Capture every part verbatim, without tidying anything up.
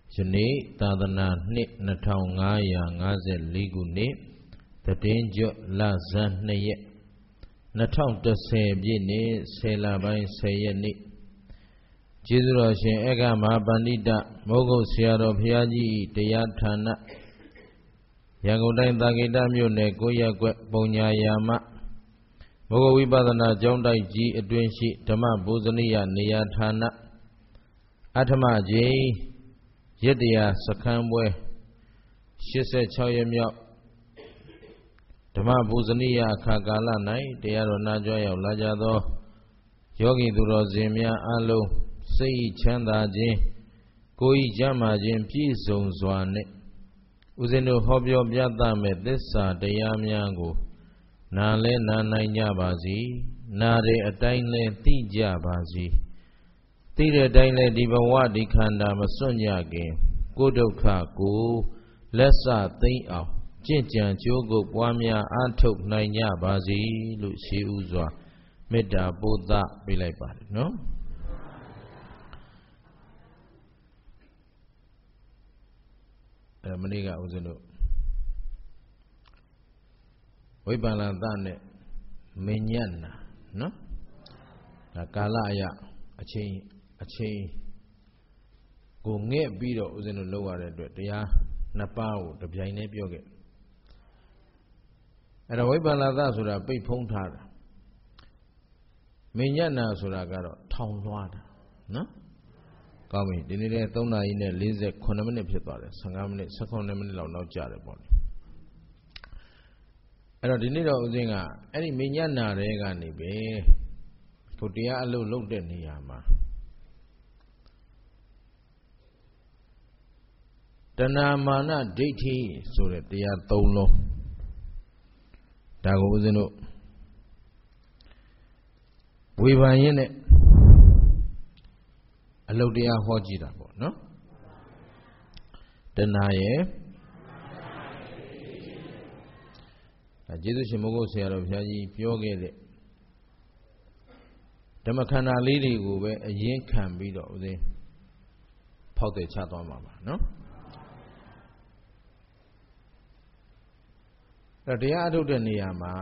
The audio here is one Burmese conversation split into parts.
ယနေ့သာသနာနှစ်နှစ်ထောင်ငါးရာငါးဆယ်လေးခုနှစ်သတင်းကျွတ်လဇန်နှစ်ရက်နှစ်ထောင်တစ်ဆယ်ပြည့်နှစ်ဆယ်လပိုင်းဆယ်ရက်နေ့ကျေးဇူးတော်ရှင်ဧကမဟာပန္တိတမိုးကုတ်ဆရာတော်ဘုရားကြီးတရားဌာနရန်ကုန်တိုင်းသာကေတမြို့နယ်ကိုရက်ကွက်ပုံညာယာမမိုးကုတ်ဝိပဿနာကျောင်းတိုက်ကြီးအတွင်းရှိဓမ္မဘုဇနိယနေရာဌာနအထမကျိရတ္တရာစခန်းပွဲရှစ်ဆယ်ခြောက်ရက်မြောက်ဓမ္မဘုဇနိယအခါကာလ၌တရားတော်နာကြွရောက်လာကြသောယောဂီသူတော်စင်များအလုံးစိတ်ချမ်းသာခြင်းကိုယ်ဤကျမ်းမာခြင်းပြည့်စုံစွာနှင့်ဦးဇင်းတို့ဟောပြောပြသမဲ့သစ္စာတရားများကိုနာလဲနာနိုင်ကြပါစေနာတဲ့အတိုင်းလဲသိကြပါစေသိတဲ့အတိုင်းလဲဒီဘဝဒီခန္ဓာမစွန့်ကြခင်ကိုယ်ဒုက္ခကိုလက်စသိမ့်အောင်ကျင့်ကြံကြိုးကိုပွားများအားထုတ်နိုင်ကြပါစေလို့ရှေးဥစွာမေတ္တာပို့သပေးလိုက်ပါတယ်နော်အဲမနေ့ကဦးဇင်းတို့ဝိပန္နသနဲ့မင်းညတ်နာနော်ဒါကာလအရအချိန်အချိန်ကိုငဲ့ပြီးတော့ဦးဇင်းတို့လောက်ရတဲ့အတွက်တရားနှစ်ပါးကိုတပြိုင်တည်းပြောခဲ့အဲ့တော့ဝိပန္နသဆိုတာပိတ်ဖုံးထားတာမင်းညတ်နာဆိုတာကတော့ထောင်လွှားတာနော်ကောင်းပြီဒီနေ့လည်းသုံးနာရီနဲ့လေးဆယ်ခုနှစ်မိနစ်ဖြစ်သွားတယ်ဆယ့်ငါးမိနစ်ဆယ့်ခုနှစ်မိနစ်လောက်နောက်ကျတယ်ပေါ့လေအဲ့တော့ဒီနေ့တော့ဦးဇင်းကအဲ့ဒီမညနာတွေကနေပဲကိုတရားအလုပ်လုပ်တဲ့နေရာမှာတဏမာနဒိဋ္ဌိဆိုတဲ့တရားသုံးလုံးဒါကိုဦးဇင်းတို့ဝေဖန်ရင်းနဲ့အလုတ်တရားဟောကြည့်တာပေါ့နော်တဏှာရဲ့ဒါကျေးဇူးရှင်မိုးကုတ်ဆရာတော်ဘုရားကြီးပြောခဲ့တဲ့ဓမ္မခန္ဓာလေးတွေကိုပဲအရင်ခံပြီးတော့ဦးဇင်းဖောက်တယ်ချသွားမှာပါနော်အဲ့တရားအထုတ်တဲ့နေရာမှာ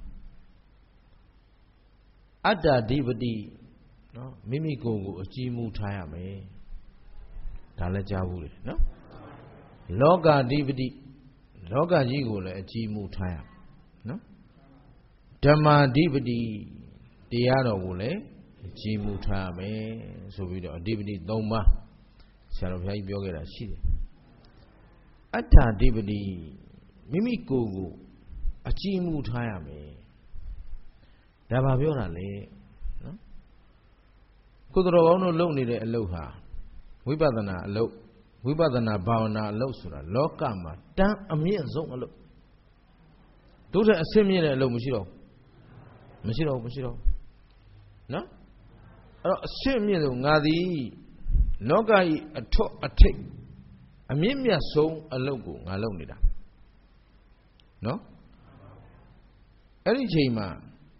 အတ္တဓိပတိနော်မိမိကိုယ်ကိုအကြည်မူထားရမယ်ဒါလည်းကြားဘူးလေနော်လောကဓိပတိလောကကြီးကိုလည်းအကြည်မူထားရနော်ဓမ္မာဓိပတိတရားတော်ကိုလည်းအကြည်မူထားရမယ်ဆိုပြီးတော့အဓိပတိသုံးပါးဆရာတော်ဘုရားကြီးပြောခဲ့တာရှိတယ်အတ္တဓိပတိမိမိကိုယ်ကိုအကြည်မူထားရမယ်ဒါဘာပြောတာလဲနော်ကုသတော်ကောင်းတို့လုပ်နေတဲ့အလုပ်ဟာဝိပဿနာအလုပ်ဝိပဿနာဘာဝနာအလုပ်ဆိုတာလောကမှာတန်းအမြင့်ဆုံးအလုပ်တို့တဲ့အဆင့်မြင့်တဲ့အလုပ်မရှိတော့မရှိတော့မရှိတော့နော်အဲ့တော့အဆင့်မြင့်ဆုံးငါသည်လောကကြီးအထွတ်အထိပ်အမြင့်မြတ်ဆုံးအလုပ်ကိုငါလုပ်နေတာနော်အဲ့ဒီချိန်မှာ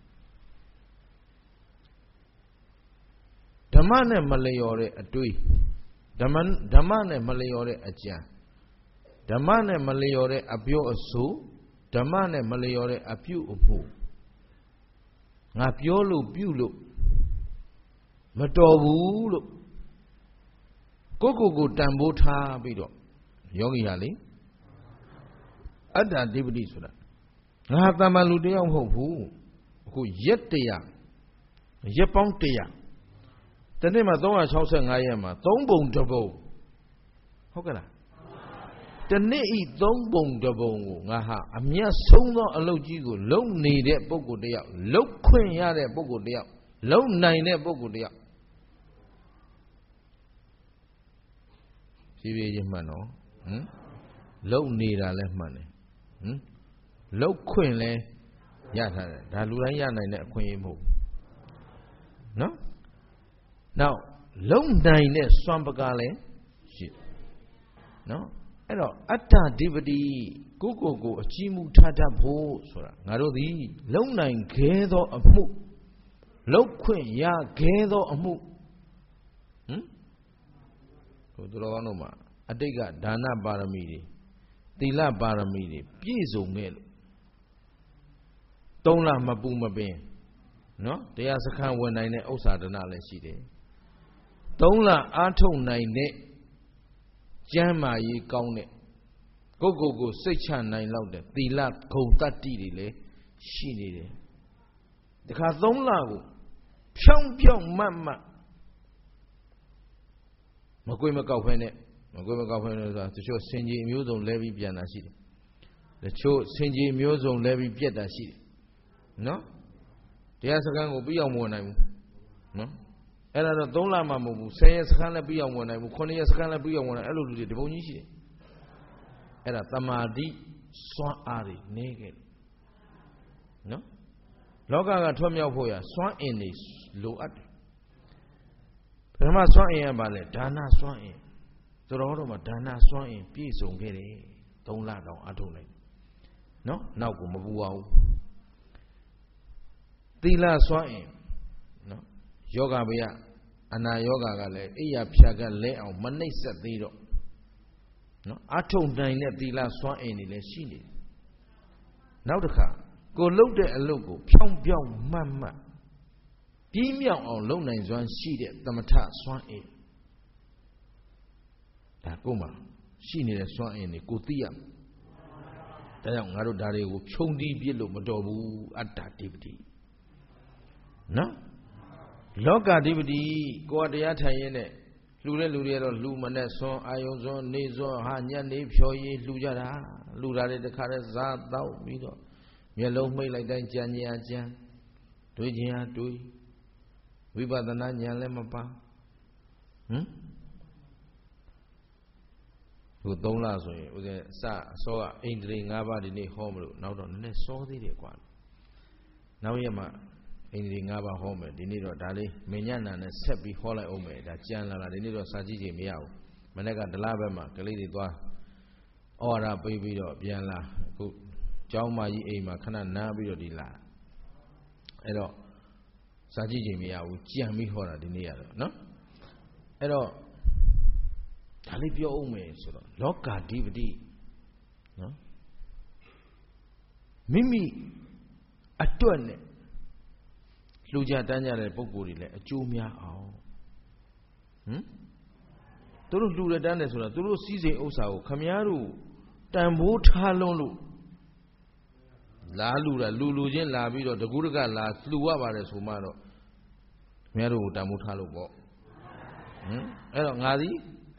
ဓမ္မနဲ့မလျော်တဲ့အတွေးဓမ္မဓမ္မနဲ့မလျော်တဲ့အကြံဓမ္မနဲ့မလျော်တဲ့အပြောအဆိုဓမ္မနဲ့မလျော်တဲ့အပြုအမူငါပြောလို့ပြုလို့မတော်ဘူးလို့ကိုယ့်ကိုယ်ကိုတန်ဖိုးထားပြီးတော့ယောဂီဟာလေအတ္တဓိပတိဆိုတာငါသမ္မာလူတယောက်မဟုတ်ဘူးအခုရက်တရာရက်ပေါင်းတရာတနေ့မှာသုံးရာ၆၅ရက်မှာသုံးပုံတစ်ပုံဟုတ်ကဲ့လားတနေ့ဤသုံးပုံတစ်ပုံကိုငါဟာအမျက်ဆုံးသောအလုပ်ကြီးကိုလုံနေတဲ့ပုဂ္ဂိုလ်တယောက်လုံခွင့်ရတဲ့ပုဂ္ဂိုလ်တယောက်လုံနိုင်တဲ့ပုဂ္ဂိုလ်တယောက်ဖြည်းဖြည်းချင်းမှန်တော့ဟမ်လုံနေတာလည်းမှန်တယ်ဟမ်လုံခွင့်လည်းရထားတယ်ဒါလူတိုင်းရနိုင်တဲ့အခွင့်အရေးမဟုတ်ဘူးနော်နောက်လုံနိုင်တဲ့စွမ်းပကားလည်းရှိနော်အဲ့တော့အတ္တဓိပတိကိုကိုကိုအကြည်မူထားတတ်ဖို့ဆိုတာငါတို့သည်လုံနိုင်ခဲသောအမှုလုံခွင့်ရခဲသောအမှုဟမ်ဟိုသူတော်ကောင်းတို့မှာအတိတ်ကဒါနပါရမီတွေသီလပါရမီတွေပြည့်စုံခဲ့လို့သုံးလမပူမပင်နော်တရားစခန်းဝင်နိုင်တဲ့ဥစ္စာဒနာလည်းရှိတယ်သုံးလအားထုတ်နိုင်တဲ့ကျမ်းမာရေးကောင်းတဲ့ကိုယ့်ကိုယ်ကိုစိတ်ချနိုင်လောက်တဲ့သီလဂုဏ်တတ္တိတွေလည်းရှိနေတယ်တခါသုံးလကိုဖြောင်းဖြောင်းမတ်မတ်မကွေးမကောက်ဖဲနဲ့မကွေးမကောက်ဖဲနဲ့ဆိုတာတချို့စင်ကြီးအမျိုးစုံလဲပြီးပြန်တာရှိတယ်တချို့စင်ကြီးအမျိုးစုံလဲပြီးပြက်တာရှိတယ်နော်တရားစခန်းကိုပြီးအောင်မဝင်နိုင်ဘူးနော်အဲ့ဒါတော့သုံးလမှမဟုတ်ဘူးဆယ်ရက်စခန်းလည်းပြီးအောင်ဝင်နိုင်ဘူးခုနှစ်ရက်စခန်းလည်းပြီးအောင်ဝင်နိုင်အဲ့လိုလူတွေတပုံကြီးရှိတယ်အဲ့ဒါတမာတိစွမ်းအားတွေနေခဲ့နော်လောကကထွတ်မြောက်ဖို့ရစွမ်းအင်တွေလိုအပ်တယ်ပထမစွမ်းအင်ကဘာလဲဒါနစွမ်းအင်ဆိုတော့တော့မှဒါနစွမ်းအင်ပြည့်စုံခဲ့တယ်သုံးလတောင်အထုတ်လိုက်နော်နောက်ကိုမပူအောင်သီလစွမ်းအင်နော်ယောဂဗျာအနာယောဂကလည်းအိယာဖြာကလဲအောင်မနှိမ့်ဆက်သေးတော့နော်အထုတ်နိုင်တဲ့သီလစွမ်းအင်တွေလည်းရှိနေတယ်နောက်တစ်ခါကိုလှုပ်တဲ့အလုပ်ကိုဖြောင်းဖြောင်းမှတ်မှတ်ပြီးမြောက်အောင်လုပ်နိုင်စွမ်းရှိတဲ့သမထစွမ်းအင်ဒါကိုမှရှိနေတဲ့စွမ်းအင်တွေကိုသိရမယ်ဒါကြောင့်ငါတို့ဒါတွေကိုဖြုံတီးပြစ်လို့မတော်ဘူးအတ္တဓိပတိနော်လောကဓိပတိကိုယ်တရားထိုင်ရင်းနဲ့လှူတဲ့လူတွေကတော့လှူမနဲ့စွန်းအာယုံစွန်းနေစွန်းဟာညနေဖြော်ရည်လှူကြတာလှူတာတွေတခါတည်းဇာတောက်ပြီးတော့မျက်လုံးမှိတ်လိုက်တိုင်းကြံညာကြံတွေးခြင်းဟာတွေးဝိပဿနာဉာဏ်လည်းမပါဟမ်သူသုံးလဆိုရင်ဥစဉ်အစအစောကအိန္ဒြေ၅ပါးဒီနေ့ဟောမလို့နောက်တော့နည်းနည်းစောသေးတယ်ကွာနောက်ရက်မှအိန္ဒြေ၅ပါးဟောမယ်ဒီနေ့တော့ဒါလေးမညနာနဲ့ဆက်ပြီးဟောလိုက်အောင်မယ်ဒါကြံလာလာဒီနေ့တော့စာကြည့်ချိန်မရဘူးမနေ့ကဒလဘက်မှာကလေးတွေသွားဩဝါဒပေးပြီးတော့ပြန်လာအခုကျောင်းမကြီးအိမ်မှာခဏနားပြီးတော့ဒီလာအဲ့တော့စာကြည့်ချိန်မရဘူးကြံပြီးဟောတာဒီနေ့ရတော့နော်အဲ့တော့ဒါလေးပြောအောင်မယ်ဆိုတော့လောကဓိပတိနော်မိမိအတွက်နဲ့လှူကြတန်းကြတဲ့ပုံကိုယ်တွေလည်းအကျိုးများအောင်ဟမ်သူတို့လှူရတန်းတယ်ဆိုတာသူတို့စီးစိမ်ဥစ္စာကိုခမည်းတော်တန်ဖိုးထားလွန်းလို့လာလှူတာလူလူချင်းလာပြီးတော့တကူးတကလာလှူရပါတယ်ဆိုမှတော့ခမည်းတော်ကိုတန်ဖိုးထားလို့ပေါ့ဟမ်အဲ့တော့ငါသည်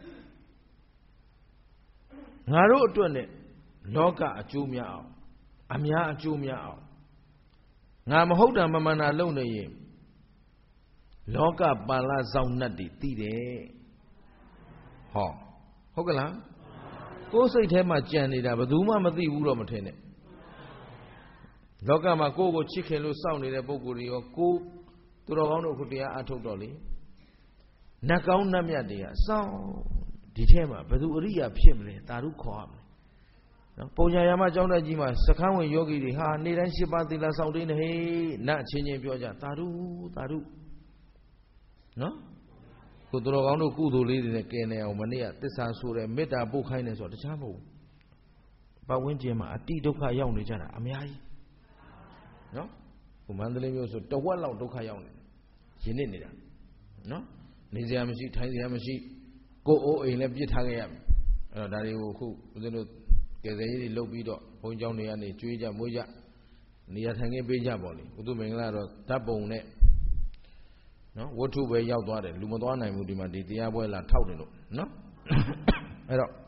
ငါတို့အတွက်နဲ့လောကအကျိုးများအောင်အများအကျိုးများအောင်ငါမဟုတ်တာမမှန်တာလုပ်နေရင်လောကပါဠစောင့်နှတ်တွေသိတယ်ဟောဟုတ်ကလားကိုယ်စိတ်ထဲမှာကြံနေတာဘယ်သူမှမသိဘူးတော့မထင်နဲ့လောကမှာကိုယ့်ကိုချစ်ခင်လို့စောင့်နေတဲ့ပုဂ္ဂိုလ်တွေရောကိုယ်သူတော်ကောင်းတို့ခုတရားအထုတ်တော့လေနတ်ကောင်းနတ်မြတ်တွေကစောင့်ဒီထဲမှာဘယ်သူအရိယာဖြစ်မလဲတာရုခေါ်ရမလဲနော်ပုံညာယာမကျောင်းတက်ကြီးမှာစခန်းဝင်ယောဂီတွေဟာနေ့တိုင်း၈ပါးသီလဆောင်တိနေဟေးနတ်ချင်းချင်းပြောကြတာရုတာရုနော်ကိုသူတော်ကောင်းတို့ကုသိုလ်လေးတွေနဲ့ကယ်နေအောင်မနေ့ကသစ္စာဆိုတဲ့မေတ္တာပို့ခိုင်းတယ်ဆိုတော့တခြားမဟုတ်ဘူးပတ်ဝန်းကျင်မှာအတိဒုက္ခရောက်နေကြတာအများကြီးနော်ဟိုမန္တလေးမျိုးဆိုတဝက်လောက်ဒုက္ခရောက်နေတယ်ရင်းနေနေတာနော်နေစရာမရှိထိုင်စရာမရှိကိုယ်အိုးအိမ်လည်းပြစ်ထားခဲ့ရမယ်အဲ့တော့ဒါတွေကိုအခုဦးဇင်းတို့ကယ်ဆယ်ရေးတွေလုပ်ပြီးတော့ဘုန်းကျောင်းတွေကနေကျွေးကြမွေးကြနေရာထိုင်ခင်းပေးကြပါလေဥတုမင်္ဂလာတော့ဓာတ်ပုံနဲ့နော်ဝတ္ထုပဲရောက်သွားတယ်လူမသွားနိုင်ဘူးဒီမှာဒီတရားပွဲလာထောက်တယ်လို့နော်အဲ့တော့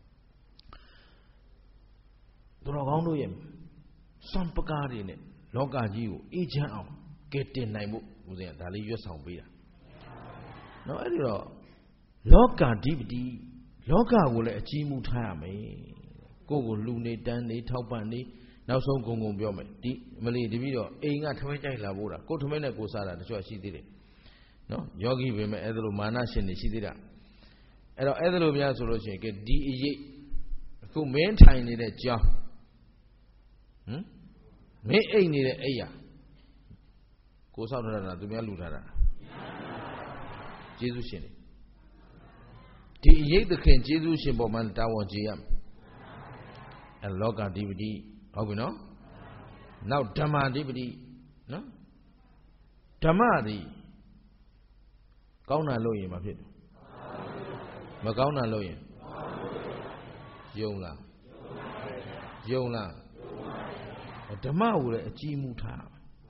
သူတော်ကောင်းတို့ရဲ့စွန့်ပကားတွေနဲ့လောကကြီးကိုအေးချမ်းအောင်ကဲတင်နိုင်မှုဦးဇင်းကဒါလေးရွတ်ဆောင်ပေးတာနော်အဲ့ဒီတော့လောကဓိပတိလောကကိုလည်းအကြီးမှုထားရမယ်ကိုယ့်ကိုလူနေတန်းနေထောက်ပံ့နေနောက်ဆုံးဂုံဂုံပြောမယ်ဒီမလီတပြီးတော့အိမ်ကထမင်းကြိုက်လာဖို့တာကိုယ်ထမင်းနဲ့ကိုယ်စားတာတချို့ရှိသေးတယ်နော်ယောဂီပဲမဲ့အဲ့ဒါလိုမာနရှင်တွေရှိသေးတာအဲ့တော့အဲ့ဒါလိုများဆိုလို့ရှိရင်ကဲဒီအရေးအခုမင်းထိုင်နေတဲ့ကြောင်းဟမ်မင်းအိမ်နေတဲ့အိယာကိုယ်ဆောက်ထားတာသူများလူထားတာကျေးဇူးရှင်တွေဒီအရေးသခင်ကျေးဇူးရှင်ပေါ်မှာတာဝန်ကျေရမယ်အဲလောကဓိပတိဟုတ်ပြီနော်နောက်ဓမ္မဓိပတိနော်ဓမ္မသည်ကောင်းတာလို့ရင်မဖြစ်ဘူးမကောင်းတာလို့ရင်ယုံလားယုံလားဓမ္မကိုလည်းအကြည့်မှုထား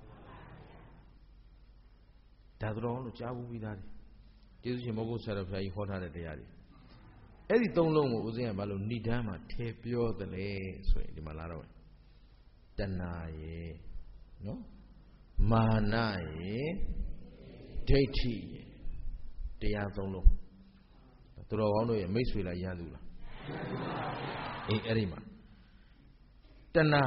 ဒါတော်လို့ကြားဘူးပြီးသားတယ်ကျေးဇူးရှင်မောဂုတ်ဆရာတော်ဘုရားကြီးဟောထားတဲ့တရားတွေအဲ့ဒီသုံးလုံးကိုဦးဇင်းကဘာလို့ဏိဒန်းမှာထဲပြောသလဲဆိုရင်ဒီမှာလာတော့တဏှာရဲ့နော်မာနရဲ့ဒိဋ္ဌိရဲ့တရားသုံးလုံးသူတော်ကောင်းတို့ရဲ့မိတ်ဆွေလားရန်သူလားအေးအဲ့ဒီမှာတဏှာ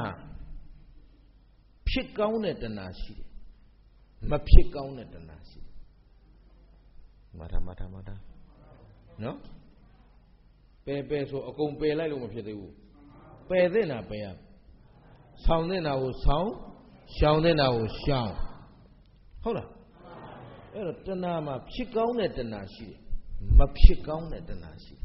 ဖြစ်ကောင်းတဲ့တဏှာရှိတယ်မဖြစ်ကောင်းတဲ့တဏှာရှိတယ်မာထာမာထာမာထာနော်ပယ်ပယ်ဆိုအကုန်ပယ်လိုက်လို့မဖြစ်သေးဘူးပယ်တဲ့နာပယ်ရဆောင်းတဲ့နာကိုဆောင်းရှောင်တဲ့နာကိုရှောင်ဟုတ်လားအဲ့တော့တဏှာမှာဖြစ်ကောင်းတဲ့တဏှာရှိတယ်မဖြစ်ကောင်းတဲ့တဏှာရှိတယ်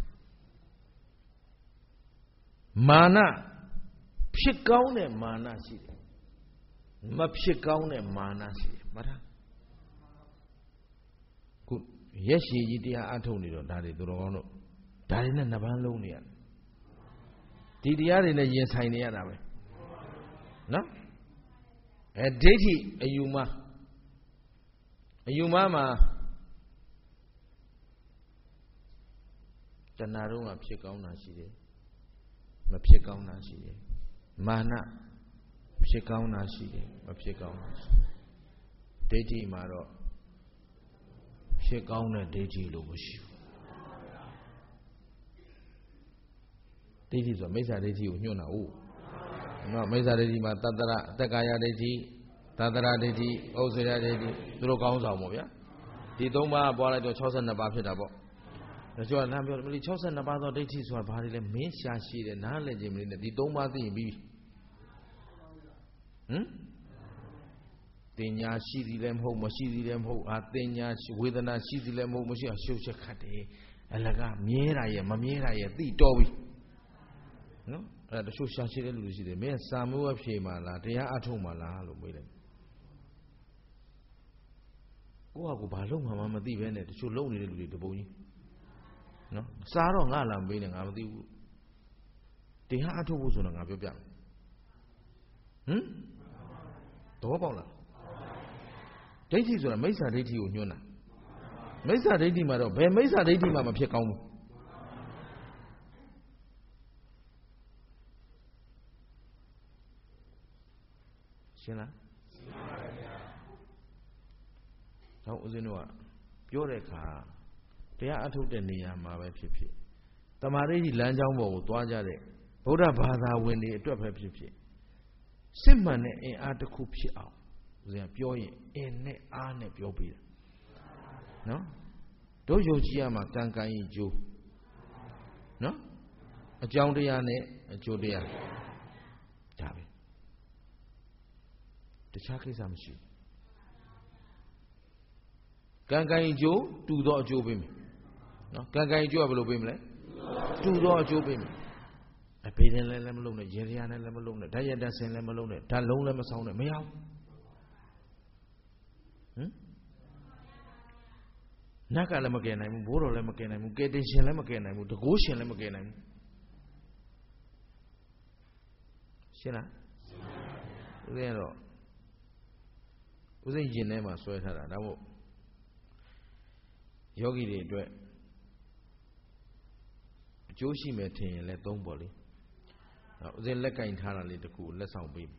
မာနဖြစ်ကောင်းတဲ့မာနရှိတယ်မဖြစ်ကောင်းတဲ့မာနရှိတယ်မှတ်ထားခုရက်ရှည်ကြီးတရားအထုတ်နေတော့ဒါတွေသူတော်ကောင်းတို့ဒါတွေနဲ့နှစ်ပန်းလုံးနေရတယ်ဒီတရားတွေနဲ့ရင်ဆိုင်နေရတာပဲနော်အဲဒိဋ္ဌိအယူမအယူမမှာတဏှာတော့ကဖြစ်ကောင်းတာရှိတယ်မဖြစ်ကောင်းတာရှိတယ်မာနဖြစ်ကောင်းတာရှိတယ်မဖြစ်ကောင်းတာရှိဒိဋ္ဌိမှာတော့ဖြစ်ကောင်းတဲ့ဒိဋ္ဌိလို့မရှိဘူးဒိဋ္ဌိဆိုမိစ္ဆာဒိဋ္ဌိကိုညွှန်းတာဟုတ်နော်မိစ္ဆာဒိဋ္ဌိမှာတတ္တရအတ္တကာယဒိဋ္ဌိတတ္တရဒိဋ္ဌိဩဇေယဒိဋ္ဌိသူတို့ကောင်းဆောင်ပေါ့ဗျာဒီသုံးပါးပွားလိုက်တော့၆၂ပါးဖြစ်တာပေါ့ဒါကြောင့်လမ်းပြောတယ်မလီ၆၂ပါးသောဒိဋ္ဌိဆိုတာဘာတွေလဲမင်းရှာရှိတယ်နားလည်ခြင်းမလေးနဲ့ဒီသုံးပါးသိရင်ပြီးဟမ်တင်ညာရှိသည်လည်းမဟုတ်မရှိသည်လည်းမဟုတ်အာတင်ညာဝေဒနာရှိသည်လည်းမဟုတ်မရှိအရှုပ်ချက်ခတ်တယ်အလကမြဲတာရဲ့မမြဲတာရဲ့သိတော်ပြီနော်အဲ့ဒါတချို့ရှာရှိတဲ့လူတွေရှိတယ်မင်းစာမိုးအဖြေမှာလားတရားအထုတ်မှာလားလို့မေးတယ်ကိုယ့်ဟာကိုယ်ဘာလုပ်မှမမသိပဲနဲ့တချို့လုံနေတဲ့လူတွေတပုံကြီးနော်စာတော့ငါလာမပေးနဲ့ငါမသိဘူးတရားအထုတ်ဖို့ဆိုတော့ငါပြောပြမယ်ဟမ်တော့ပေါက်လားဒိဋ္ဌိဆိုတာမိစ္ဆာဒိဋ္ဌိကိုညွှန်းတာမိစ္ဆာဒိဋ္ဌိမှာတော့ဘယ်မိစ္ဆာဒိဋ္ဌိမှမဖြစ်ကောင်းဘူးရှင်းလားရှင်းပါပါဗျာတော့ဦးဇင်းတို့ကပြောတဲ့အခါတရားအထုတ်တဲ့နေရာမှာပဲဖြစ်ဖြစ်တမာရိလမ်းကြောင်းပေါ်ကိုသွားကြတဲ့ဗုဒ္ဓဘာသာဝင်တွေအတွက်ပဲဖြစ်ဖြစ်စစ်မှန်တဲ့အင်အားတစ်ခုဖြစ်အောင်ဦးဇင်းကပြောရင်အင်နဲ့အားနဲ့ပြောပေးတာနော်တို့ယုံကြည်ရမှာကံကံဤကျိုးနော်အကြောင်းတရားနဲ့အကျိုးတရားဒါပဲတခြားကိစ္စမရှိဘူးကံကံဤကျိုးတူသောအကျိုးပေးမယ်နော်ကံကံဤကျိုးကဘယ်လိုပေးမလဲတူသောအကျိုးပေးမယ်အဖေနဲ့လည်းလည်းမလုံးနဲ့ရေရနဲ့လည်းမလုံးနဲ့ဓာတ်ရတဆင်လည်းမလုံးနဲ့ဓာတ်လုံးလည်းမဆောင်နဲ့မရဘူးဟမ်နတ်ကလည်းမကယ်နိုင်ဘူးဘိုးတော်လည်းမကယ်နိုင်ဘူးကယ်တင်ရှင်လည်းမကယ်နိုင်ဘူးတကိုးရှင်လည်းမကယ်နိုင်ဘူးရှင်းလားဦးဇင်းတော့ဦးဇင်းရင်ထဲမှာဆွဲထားတာဒါမို့ယောဂီတွေအတွက်အကျိုးရှိမယ်ထင်ရင်လည်းသုံးပေါ့လေဦးဇင်းလက်ကင်ထားတာလေးတခုလက်ဆောင်ပေး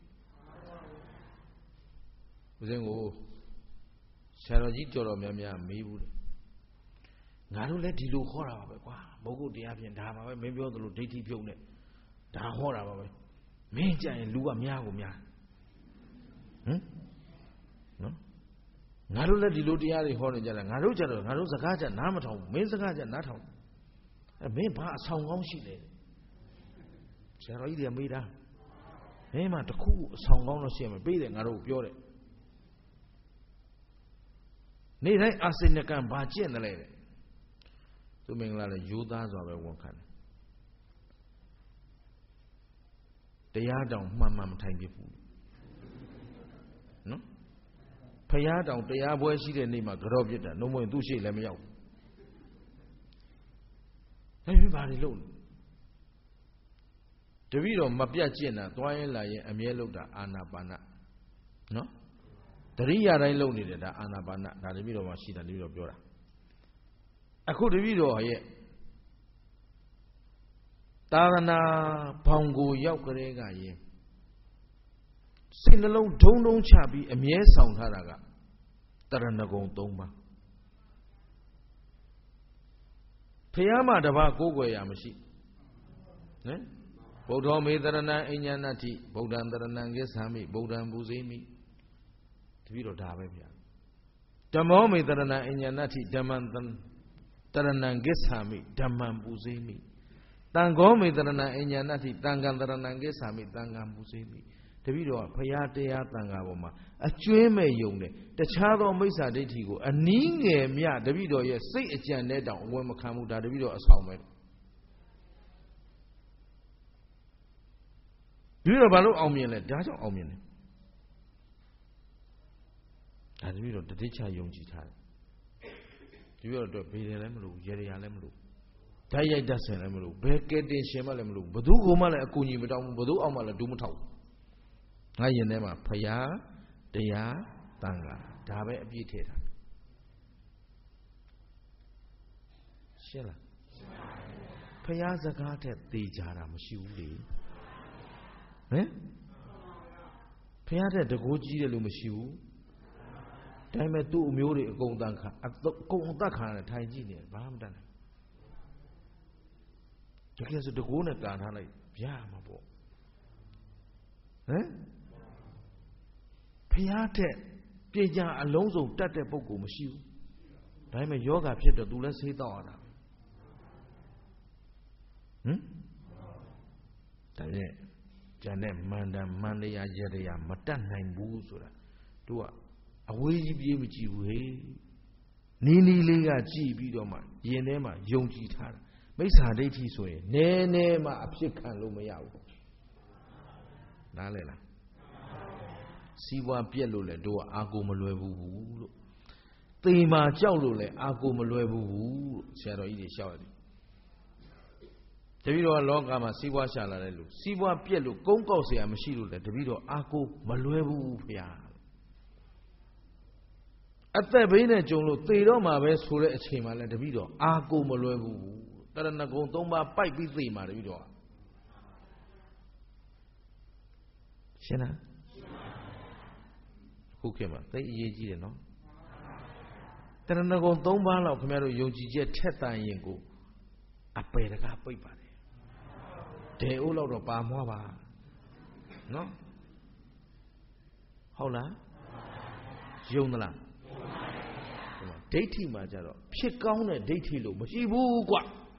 ဦးဇင်းကိုဆရာတော်ကြီးတော်တော်များများမေးဘူးငါတို့လည်းဒီလိုခေါ်တာပါပဲကွာမဟုတ်တရားဖြင့်ဒါပါပဲမင်းပြောသလိုဒိဋ္ဌိပြုတ်နဲ့ဒါဟောတာပါပဲမင်းကြရင်လူကများကိုများဟမ်နော်ငါတို့လည်းဒီလိုတရားတွေဟောနေကြတာငါတို့ကြတော့ငါတို့စကားကြနားမထောင်ဘူးမင်းစကားကြနားထောင်အဲမင်းဘာအဆောင်ကောင်းရှိလဲဆရာတော်ကြီးတွေကမေးတာမင်းမတခုအဆောင်ကောင်းတော့ရှိရမယ်ပေးတယ်ငါတို့ပြောတယ်နေ့တိုင်းအာစိနကံဘာကျင့်တယ်လဲသူမင်္ဂလာလည်းယူသားစွာပဲဝန်ခံတယ်တရားတောင်မှန်မှန်မထိုင်ပြဘူးနော်ဖရာတောင်တရားပွဲရှိတဲ့နေ့မှာကြော့ပြစ်တာနှုံးမဝင်သူ့ရှိလည်းမရောက်ဘူးအဲ့ဒီဘာတွေလုပ်တပည့်တော်မပြတ်ကျင့်တာသွားရင်လာရင်အမြဲလုပ်တာအာနာပါနနော်တရိယာတိုင်းလုပ်နေတယ်ဒါအာနာပါနဒါတပည့်တော်မှာရှိတာတပည့်တော်ပြောတာအခုတပည့်တော်ရဲ့သာသနာဘောင်ကိုရောက်ကြတဲ့ကရင်စိတ်နှလုံးဒုံဒုံချပြီးအမြဲဆောင်ထားတာကတရဏဂုံ၃ပါးဖျားမတပါးကိုးကွယ်ရမရှိနော်ဗုဒ္ဓမေတရဏံအဉ္ဉဏတိဗုဒ္ဓံတရဏံကိစ္ဆာမိဗုဒ္ဓံပူဇေမိတပည့်တော်ဒါပဲဗျာဓမ္မောမေတရဏံအဉ္ဉဏတိဓမ္မံတရဏံကိစ္ဆာမိဓမ္မံပူဇေမိတန်ဃောမေတရဏံအဉ္ဉဏတိတန်ဃံတရဏံကိစ္ဆာမိတန်ဃံပူဇေမိတပည့်တော်ကဘုရားတရားတန်ဃာပေါ်မှာအကျွင်းမဲ့ယုံတယ်တခြားသောမိစ္ဆာဒိဋ္ဌိကိုအနည်းငယ်မြတပည့်တော်ရဲ့စိတ်အကြံနဲ့တောင်အဝယ်မခံဘူးဒါတပည့်တော်အဆောင်ပဲတပည့်တော်ဘာလို့အောင်မြင်လဲဒါကြောင့်အောင်မြင်တယ်ဒါတပည့်တော်တတိချယုံကြည်ထားတယ်တပည့်တော်တို့ဘေးတယ်လည်းမလို့ရေရလည်းမလို့ဓာတ်ရိုက်တတ်ဆင်လည်းမလို့ဘယ်ကဲတင်ရှင်မှလည်းမလို့ဘသူကမှလည်းအကူကြီးမတောင်းဘူးဘသူအောင်မှလည်းဒူးမထောက်ငါရင်ထဲမှာဖရာတရားတန်ခါဒါပဲအပြည့်ထည့်တာရှင်းလားဖရာစကားတဲ့သေချာတာမရှိဘူးလေဟမ်ဖရာတဲ့တကိုးကြီးတယ်လို့မရှိဘူးဒါပေမဲ့သူ့အမျိုးတွေအကုန်တန်ခါအကုန်အသက်ခံရတယ်ထိုင်ကြည့်နေတယ်ဘာမှမတတ်နိုင်တကယ်ဆိုတကိုးနဲ့ကန်ထားလိုက်ရမှာပေါ့ဟမ်ဖျားတဲ့ပညာအလုံးစုံတတ်တဲ့ပုဂ္ဂိုလ်မရှိဘူးဒါပေမဲ့ယောဂဖြစ်တော့သူလည်းဆေးတောက်ရတာဟမ်ဒါနဲ့ကျန်တဲ့မန္တန်မန္တရာရတရာမတတ်နိုင်ဘူးဆိုတာသူကအဝေးကြီးပြေးမကြည့်ဘူးဟေ့နီးနီးလေးကကြည့်ပြီးတော့မှရင်ထဲမှာယုံကြည်ထားတာမိစ္ဆာဒိဋ္ဌိဆိုရင်နည်းနည်းမှအဖြစ်ခံလို့မရဘူးနားလဲလားစီးပွားပြက်လို့လဲတို့ကအာကိုမလွယ်ဘူးလို့သေမာကြောက်လို့လဲအာကိုမလွယ်ဘူးလို့ဆရာတော်ကြီးတွေရှောက်ရတယ်တပည့်တော်လောကမှာစီးပွားရှာလာတဲ့လူစီးပွားပြက်လို့ကုန်းကောက်เสียမရှိလို့လဲတပည့်တော်အာကိုမလွယ်ဘူးဖေဟာအသက်ဘေးနဲ့ကြုံလို့သေတော့မှာပဲဆိုတဲ့အချိန်မှလဲတပည့်တော်အာကိုမလွယ်ဘူးတရဏဂုံ၃ပါးပိုက်ပြီးသေမှာတပည့်တော်ရှင်းလားခုခေတ်မှာသိအရေးကြီးတယ်နော်တရဏဂုံ၃ပါးလောက်ခင်ဗျားတို့ယုံကြည်ချက်ထက်တန်ရင်ကိုအပေတကားပိတ်ပါတယ်ဒေအိုးလောက်တော့ပါမွားပါနော်ဟုတ်လားယုံသလားဒိဋ္ဌိမှာကြတော့ဖြစ်ကောင်းတဲ့ဒိဋ္ဌိလို့မရှိဘူးကွ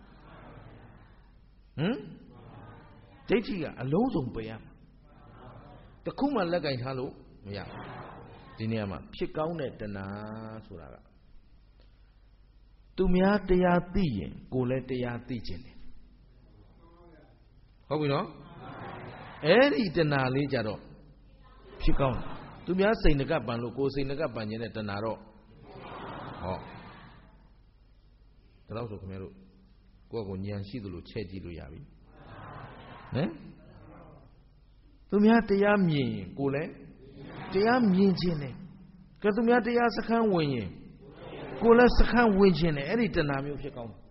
ဟမ်ဒိဋ္ဌိကအလုံးစုံပယ်ရမှာတခုမှလက်ကင်ထားလို့မရဘူးဒီနေရာမှာဖြစ်ကောင်းတဲ့တဏှာဆိုတာကသူများတရားသိရင်ကိုယ်လည်းတရားသိခြင်းတယ်ဟုတ်ပြီနော်အဲ့ဒီတဏှာလေးကြတော့ဖြစ်ကောင်းတယ်သူများစိတ်ငကပ်ပန်လို့ကိုယ်စိတ်ငကပ်ပန်ခြင်းတဲ့တဏှာတော့ဟောဒါတော့ဆိုခင်ဗျားတို့ကိုယ့်ကိုဉာဏ်ရှိသလိုချက်ကြည့်လို့ရပြီဟမ်သူများတရားမြင်ရင်ကိုယ်လည်းတရားမြင်ခြင်းတယ်ကဲသူများတရားစခန်းဝင်ရင်ကိုယ်လည်းစခန်းဝင်ခြင်းတယ်အဲ့ဒီတဏှာမျိုးဖြစ်ကောင်းတယ်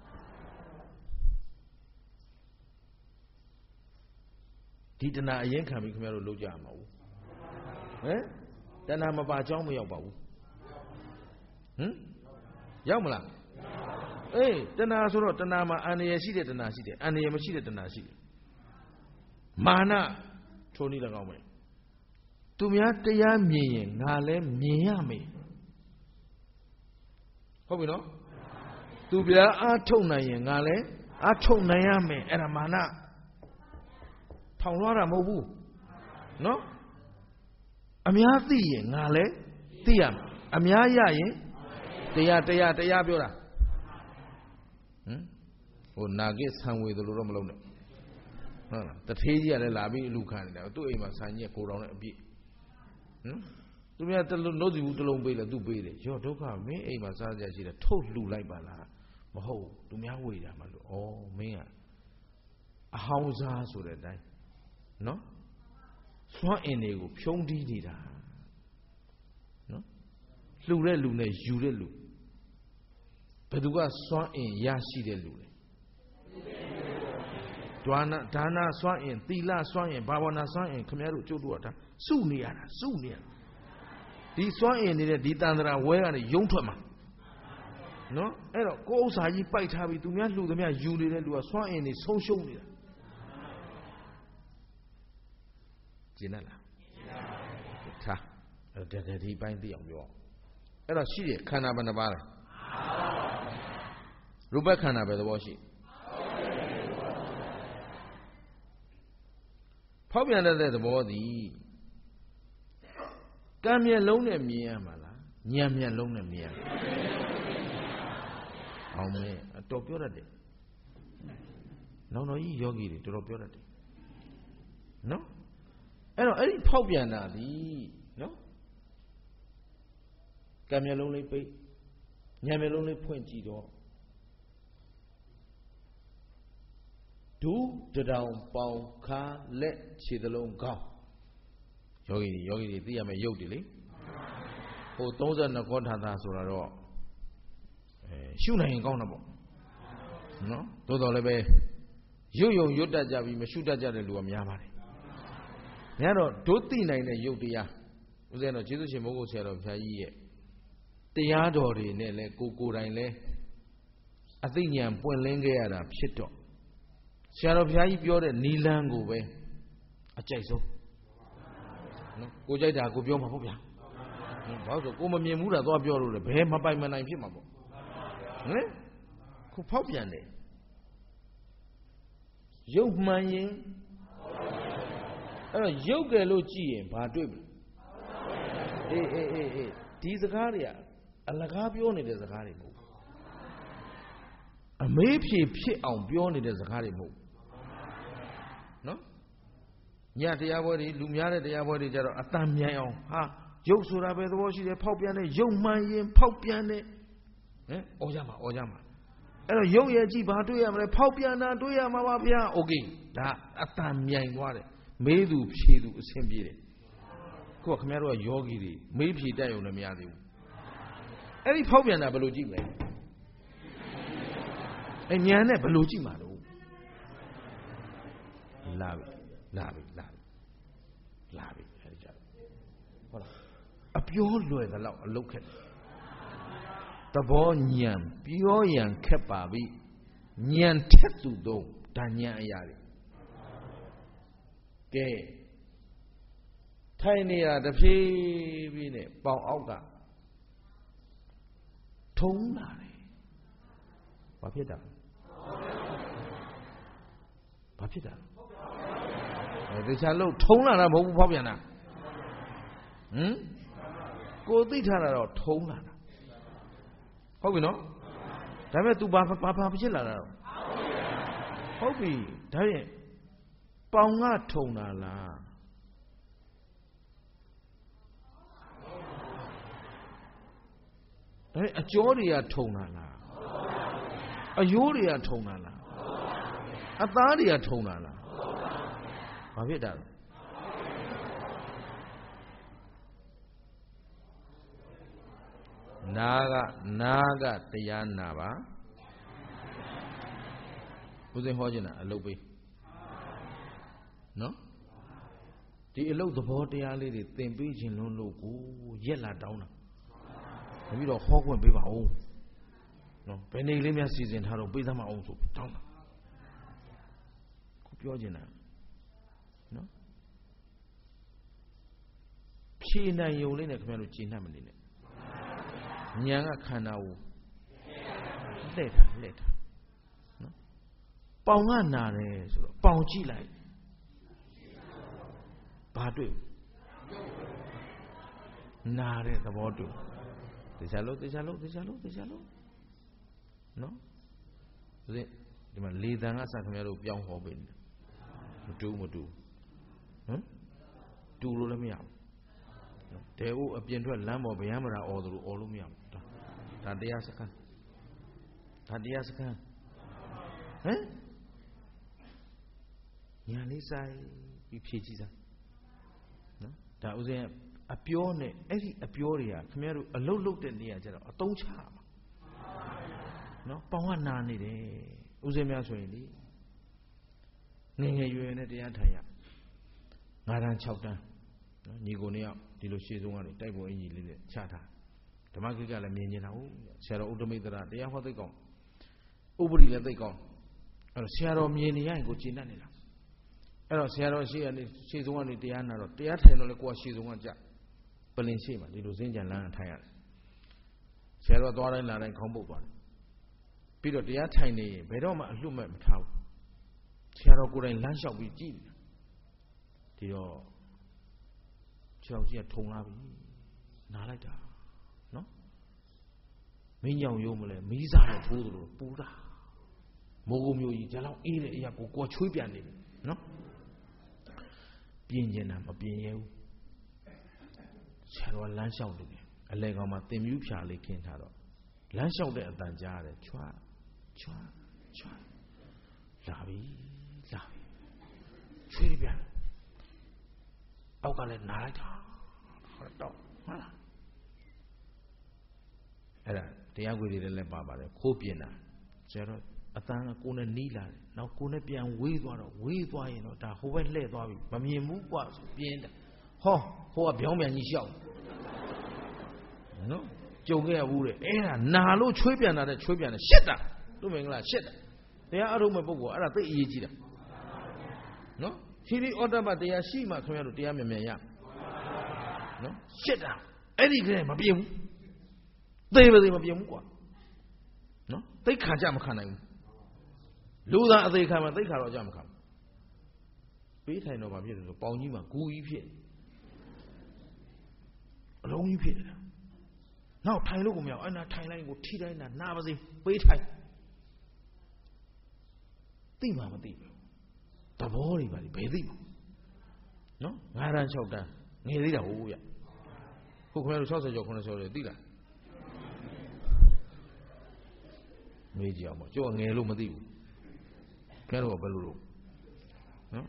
ဒီတဏှာအရင်ခံပြီးခင်ဗျားတို့လုပ်ကြရမှာဘူးဟမ်တဏှာမပါကြောင်းမရောက်ပါဘူးဟမ်ရောက်မလားအေးတဏှာဆိုတော့တဏှာမှာအန္တရာယ်ရှိတဲ့တဏှာရှိတယ်အန္တရာယ်မရှိတဲ့တဏှာရှိတယ်မာနထိုနည်း၎င်းပဲသူများတရားမြင်ရင်ငါလည်းမြင်ရမယ်ဟုတ်ပြီနော်သူပြားအားထုတ်နိုင်ရင်ငါလည်းအားထုတ်နိုင်ရမယ်အဲ့ဒါမာနထောင်လွှားတာမဟုတ်ဘူးနော်အများသိရင်ငါလည်းသိရမယ်အများရရင်တရားတရားတရားပြောတာ hả ồ nà cái sang quỳ tôi lúc đó lâu này ta thế gì là làm bị lù khăn này tôi mà sang nhẹ cô đó lại bị tôi nghe ta nói gì tôi lông bê là tôi bê đấy cho đâu cả mấy ấy mà sao giờ chỉ là thốt lù lại bà là mà hậu tôi nghe quỳ là mà ồ mấy à hao ra rồi đấy đây nó xóa em này cũng phong đi đi ra nó lù đấy lù này dù đấy lù bây giờ cái xóa em giá trị đấy lù đấy Dana, dana, soin, tila, soin, bhavana, soin, khmer chỗ đùa ta, su nia ta, su nia. Đi soin này đi tan ra quay này dùng thuật mà, nó, ấy đó, cô sai gì bay thà bị tụi mình lù tụi mình dùng này lù soin này sâu sâu này, chỉ là là, thà, để để đi bay đi ông vô, ấy đó xí khăn nào bên đó ba, rùa bạc khăn nào bên đó bao xí. Pháo biển là thế bao gì? Cam miên lông này miên mà là, nhảm miên lông này miên. Ông ấy, tôiပြောra đấy. Nó nói gì yogi đấy, tôiပြောra đấy. Nó, ấy là ấy pháo biển là gì? Nó, cam miên lông này bị, nhảm miên lông này phun chỉ đó. Đủ từ đầu bao khá lệ chỉ từ lông cao, yogi yogi thì tí mà yogi đi, ô tô dân là con thằng thằng số là đó, siêu này cao nào bộ, nó, tôi nói là về, yêu yêu yêu đã ra vì mà siêu đã ra để lùa nhà mà đấy, nhớ rồi, đốt tí này này yogi à, bây giờ nó chỉ có chỉ một cái xe rồi phải gì, tí nhà đó thì này là cô cô này là, à tí nhà buôn lên cái là chết rồi. Xe đó phải biểu để ni lang của bé, à chạy số, cô chạy đã cô biểu mà không biết, bảo rồi cô mà miếng mũ là tôi biểu rồi, bé mà bay mà này biết mà bộ, nghe, cô pháo biển đấy, yêu mà yên, à yêu cái lối gì, bà đối với, ê ê ê ê, tí giờ cái gì à, Allah cái biểu này là cái gì bộ, à mấy phía phía ông biểu này là cái gì bộ. No? Nhà thì áo đi, lùm nhà thì áo đi, giờ ở tam nhà ông, ha, yêu số ra về đó chỉ để phao biển này, yêu mai yên phao biển này, eh, ôi mà, ôi mà, ấy là yêu gì chỉ bảo tôi mà phao biển na tôi mà bảo biển, ok, đã ở tam nhà qua đấy, mấy đủ phi đủ xem gì đấy, cô không nói là yogi đi, mấy phi đại ông làm gì đấy, ấy phao biển là bao lâu chỉ vậy, ấy nhà này bao lâu chỉ mà đâu. Là là là là bị hay chưa?ဟုတ်လားအပြောလွယ်သလောက်အလုပ်ခက်သဘောဉာဏ်ပြောရန်ခက်ပါပြီဉာဏ်ထက်သူတော့ဒါဉာဏ်အရာတွေကဲထိုင်နေတာတဖြည်းဖြည်းနဲ့ပေါင်အောက်ကထုံးလာတယ်ဘာဖြစ်တာဘာဖြစ်တာဒီချာလို့ထုံးလာတာမဟုတ်ဘူးဖောက်ပြန်တာဟမ်ကိုသိထားတာတော့ထုံးလာတာဟုတ်ပြီနော်ဒါပေမဲ့ तू ဘာဘာဘာဖြစ်လာတာဟုတ်ပြီဒါရင်ပေါင်ကထုံတာလားအဲအကျော်တွေကထုံတာလားအယိုးတွေကထုံတာလားအသားတွေကထုံတာလားဘာဖြစ်တာလဲနာကနာကတရားနာပါဦးဇင်းဟောချင်တာအလုပ်ပေးနော်ဒီအလုပ်သဘောတရားလေးတွေသင်ပေးခြင်းလုံးလို့ကိုရက်လာတောင်းတာပြီးတော့ဟောခွင့်ပေးပါဦးနော်ဘယ်နေလေးများစီစဉ်ထားတော့ပေးသမှာအောင်ဆိုတောင်းတာကိုပြောချင်တာနော်ဖြေနိုင်ယုံလေးနဲ့ခင်ဗျားတို့ကြည်နှံ့မနေနဲ့ဉာဏ်ကခန္ဓာကိုလှည့်တာလှည့်တာနော်ပေါင်ကနာတယ်ဆိုတော့ပေါင်ကြည့်လိုက်ဘာတွေ့နာတဲ့သဘောတွေ့တရားလို့တရားလို့တရားလို့တရားလို့နော်ဦးဇင်းဒီမှာလေတံကစခင်ဗျားတို့ပြောင်းဟောပေးနေမတူမတူဟမ်တူလို့လည်းမရဘူးတဲဦးအပြင်ထွက်လမ်းပေါ်ဗျမ်းမရာအော်သလိုအော်လို့မရဘူးဒါဒါတရားစခန်းဒါတရားစခန်းဟမ်ညာလေးဆိုင်ပြီးဖြည့်ကြည့်စားနော်ဒါဦးဇင်းအပြောနဲ့အဲ့ဒီအပြောတွေကခင်ဗျားတို့အလုတ်လုတ်တဲ့နေရာကျတော့အတုံးချပါနော်ပေါင်ကနာနေတယ်ဦးဇင်းများဆိုရင်လေငငယ်ရွယ်နဲ့တရားထိုင်ရငါးတန်းခြောက်တန်းနော်ညီကိုနှစ်ယောက်ဒီလိုရှေ့ဆုံးကနေတိုက်ပေါ်အင်ကြီးလေးနဲ့ချထားဓမ္မကိကလည်းမြင်နေတာဟုတ်ဆရာတော်ဥဒ္ဓမိတ်တရာတရားဟောသိကောင်းဥပရိလည်းသိကောင်းအဲ့တော့ဆရာတော်မြင်နေရရင်ကိုကျင့်တတ်နေတာအဲ့တော့ဆရာတော်ရှေ့ကနေရှေ့ဆုံးကနေတရားနာတော့တရားထိုင်တော့လေကိုကရှေ့ဆုံးကကြပလင်ရှေ့မှာဒီလိုစင်းကြံလမ်းထိုင်ရတယ်ဆရာတော်သွားတိုင်းလာတိုင်းခေါင်းပုတ်သွားတယ်ပြီးတော့တရားထိုင်နေရင်ဘယ်တော့မှအလှမဲ့မထားဘူးဆရာတော်ကိုယ်တိုင်လမ်းလျှောက်ပြီးကြည့်နေတာဒီတော့ခြေထောက်ကြီးကထုံလာပြီနားလိုက်တာနော်မင်းညောင်ရိုးမလဲမီးစားတော့ဖိုးသလိုပူတာမိုးကုံမျိုးကြီးဒါလောက်အေးတဲ့အရာကိုကိုချွေးပြန်နေပြီနော်ပြင်းကျင်တာမပြင်းရဲဘူးဆရာတော်လမ်းလျှောက်နေတယ်အလဲကောင်မှာတင်မြူးဖြာလေးခင်းထားတော့လမ်းလျှောက်တဲ့အတန်ကြားရတယ်ချွာချွာချွာလာပြီလာပြီချွေးပြန်အောက်ကလည်းနားလိုက်တာဟောတော့ဟုတ်လားအဲ့ဒါတရားခွေတွေလည်းပါပါတယ်ခိုးပြင်းတာဆရာတော်အတန်းကကိုယ်နဲ့နီးလာတယ်နောက်ကိုယ်နဲ့ပြန်ဝေးသွားတော့ဝေးသွားရင်တော့ဒါဟိုဘက်လှည့်သွားပြီမမြင်ဘူးကွာဆိုပြင်းတယ်ဟောဟိုကပြောင်းပြန်ကြီးရှောက်နော်ကြုံခဲ့ရဘူးတဲ့အဲ့ဒါနာလို့ချွေးပြန်တာတဲ့ချွေးပြန်တယ်ရှစ်တာတို့မင်္ဂလာရှစ်တာတရားအထုတ်မဲ့ပုဂ္ဂိုလ်အဲ့ဒါသိအရေးကြီးတာနော်ဟိရိဩတ္တပတရားရှိမှခင်ဗျားတို့တရားမြန်မြန်ရနော်ရှစ်တာအဲ့ဒီကလေးမပြင်းဘူးသေပါသေးမပြင်းဘူးကွာနော်သိခါကြမခံနိုင်ဘူးလူသားအသေးခံမှသိခါတော့ကြမခံဘူးပေးထိုင်တော့ဗာဖြစ်တယ်ဆိုပေါင်ကြီးမှာဂူကြီးဖြစ်အလုံးကြီးဖြစ်တယ်နောက်ထိုင်လို့ကိုမရအဲ့နာထိုင်လိုက်ကိုထိတိုင်းနာနာပါစေပေးထိုင်သိမှမသိဘူးသဘောတွေပါလေဘယ်သိမှာနော်ငါးတန်းခြောက်တန်းငယ်သေးတာဟုတ်ရခုခင်ဗျားတို့၆၀ကျော်၇၀ကျော်တွေသိလားမေးကြည့်အောင်ပေါ့ကျော်ငယ်လို့မသိဘူးခင်ဗျားတို့ကဘယ်လိုလုပ်နော်